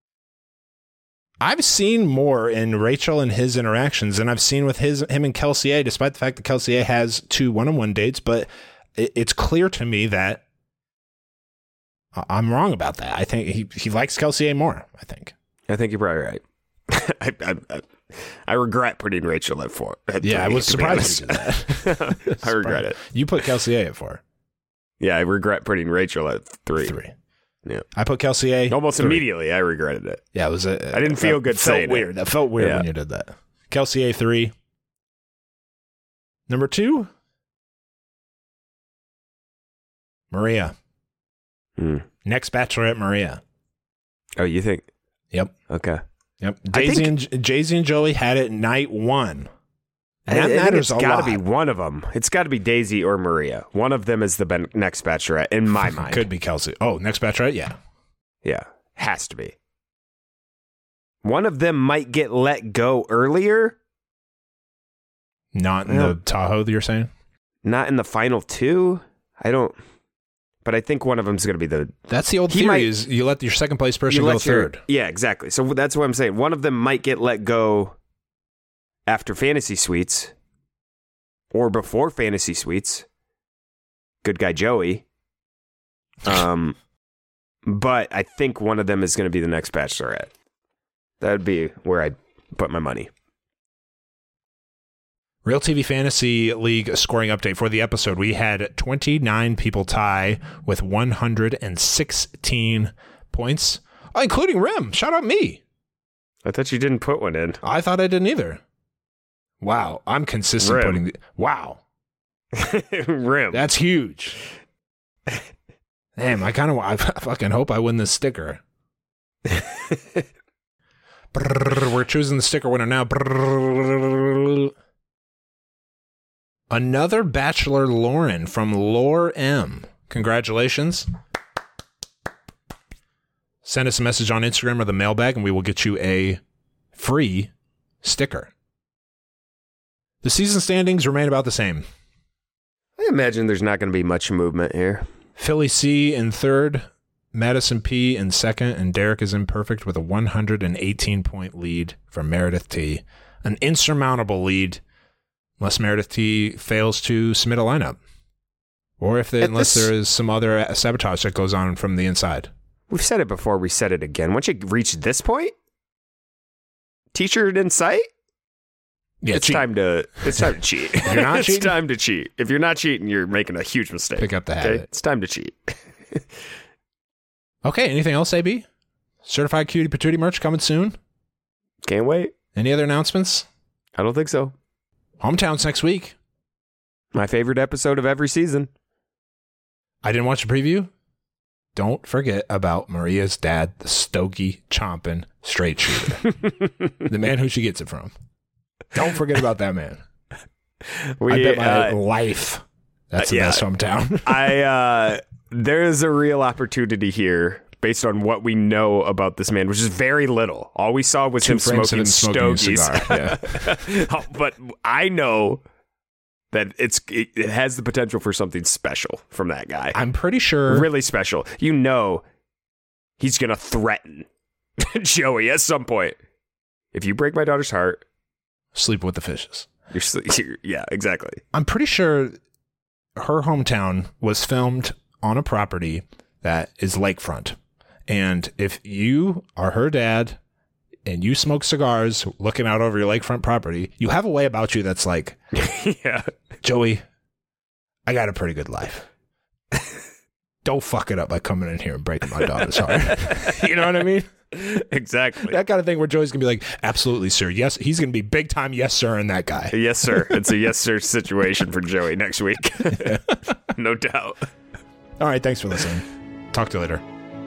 I've seen more in Rachel and his interactions than I've seen with his him and Kelsey A, despite the fact that Kelsey A has two one-on-one dates, but it, it's clear to me that I- I'm wrong about that. I think he, he likes Kelsey A more, I think. I think you're probably right. I, I, I, I regret putting Rachel at four. At Yeah, I three, was to be surprised you did honest. that. I regret it. You put Kelsey A at four. Yeah, I regret putting Rachel at three. Three. Yeah. I put Kelsey A. Almost three. immediately, I regretted it. Yeah, it was a, I didn't feel that good felt saying it. weird. That felt weird Yeah. when you did that. Kelsey A three. Number two, Maria. Mm. Next Bachelorette, Maria. Oh, you think? Yep. Okay. Yep. I Daisy think- and Jay-Z and Joey had it night one. And that I, I think matters it's a got lot. to be one of them. It's got to be Daisy or Maria. One of them is the ben- next Bachelorette, in my mind. Could be Kelsey. Oh, next Bachelorette, yeah. Yeah, has to be. One of them might get let go earlier. Not in Yeah. the Tahoe, you're saying? Not in the final two. I don't. But I think one of them's going to be the. That's the old He theory might- is you let your second place person you go let your- third. Yeah, exactly. So that's what I'm saying. One of them might get let go after Fantasy Suites or before Fantasy Suites. Good guy Joey. Um, but I think one of them is going to be the next Bachelorette. That would be where I'd put my money. Real T V Fantasy League scoring update for the episode. We had twenty-nine people tie with one hundred sixteen points, oh, including Rim. Shout out me. I thought you didn't put one in. I thought I didn't either. Wow. I'm consistent Rim. putting the, wow. Rim. That's huge. Damn, I kind of I fucking hope I win this sticker. Brrr, we're choosing the sticker winner now. Brrr. Another Bachelor Lauren from Lore M. Congratulations. Send us a message on Instagram or the mailbag and we will get you a free sticker. The season standings remain about the same. I imagine there's not going to be much movement here. Philly C in third, Madison P in second, and Derek is imperfect with a one hundred eighteen point lead from Meredith T. An insurmountable lead unless Meredith T fails to submit a lineup. Or if they, At unless this- there is some other sabotage that goes on from the inside. We've said it before. We said it again. Once you reach this point, teacher in sight, Yeah, it's cheat. time to it's time to cheat. If you're not it's cheating? time to cheat. If you're not cheating, you're making a huge mistake. Pick up the Okay? habit. It's time to cheat. Okay, anything else, A B? Certified Cutie Patootie merch coming soon? Can't wait. Any other announcements? I don't think so. Hometowns next week. My favorite episode of every season. I didn't watch the preview. Don't forget about Maria's dad, the Stogie chomping straight shooter. The man who she gets it from. Don't forget about that man. We, I bet my uh, life that's the yeah. best hometown. I uh, there's a real opportunity here based on what we know about this man, which is very little. All we saw was Two him frames of smoking him smoking a stogies. cigar, yeah. But I know that it's it, it has the potential for something special from that guy. I'm pretty sure. Really special. You know, he's gonna threaten Joey at some point. If you break my daughter's heart, Sleep with the Fishes. you're, sl- you're yeah, exactly. I'm pretty sure her hometown was filmed on a property that is lakefront. And if you are her dad and you smoke cigars looking out over your lakefront property, you have a way about you that's like, Yeah. Joey, I got a pretty good life. Don't fuck it up by coming in here and breaking my daughter's heart. You know what I mean? Exactly. That kind of thing where Joey's going to be like, absolutely, sir. Yes, he's going to be big time yes, sir, in that guy. Yes, sir. It's a yes, sir situation for Joey next week. No doubt. All right, thanks for listening. Talk to you later.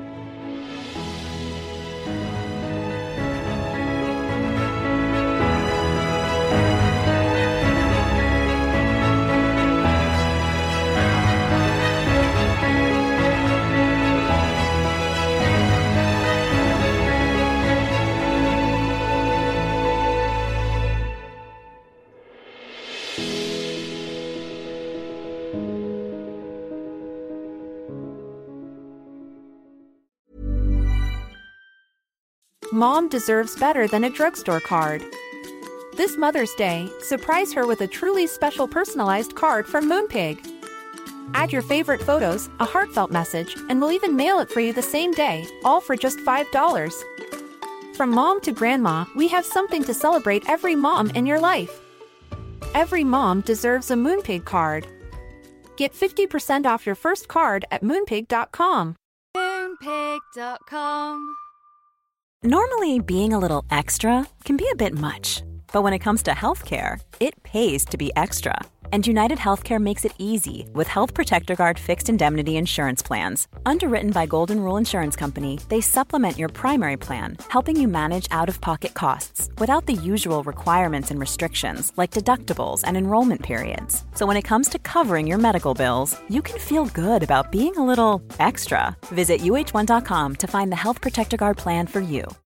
Mom deserves better than a drugstore card. This Mother's Day, surprise her with a truly special personalized card from Moonpig. Add your favorite photos, a heartfelt message, and we'll even mail it for you the same day, all for just five dollars. From mom to grandma, we have something to celebrate every mom in your life. Every mom deserves a Moonpig card. Get fifty percent off your first card at moonpig dot com. Moonpig dot com. Normally, being a little extra can be a bit much, but when it comes to healthcare, it pays to be extra. And United Healthcare makes it easy with Health Protector Guard fixed indemnity insurance plans. Underwritten by Golden Rule Insurance Company, they supplement your primary plan, helping you manage out-of-pocket costs without the usual requirements and restrictions like deductibles and enrollment periods. So when it comes to covering your medical bills, you can feel good about being a little extra. Visit U H one dot com to find the Health Protector Guard plan for you.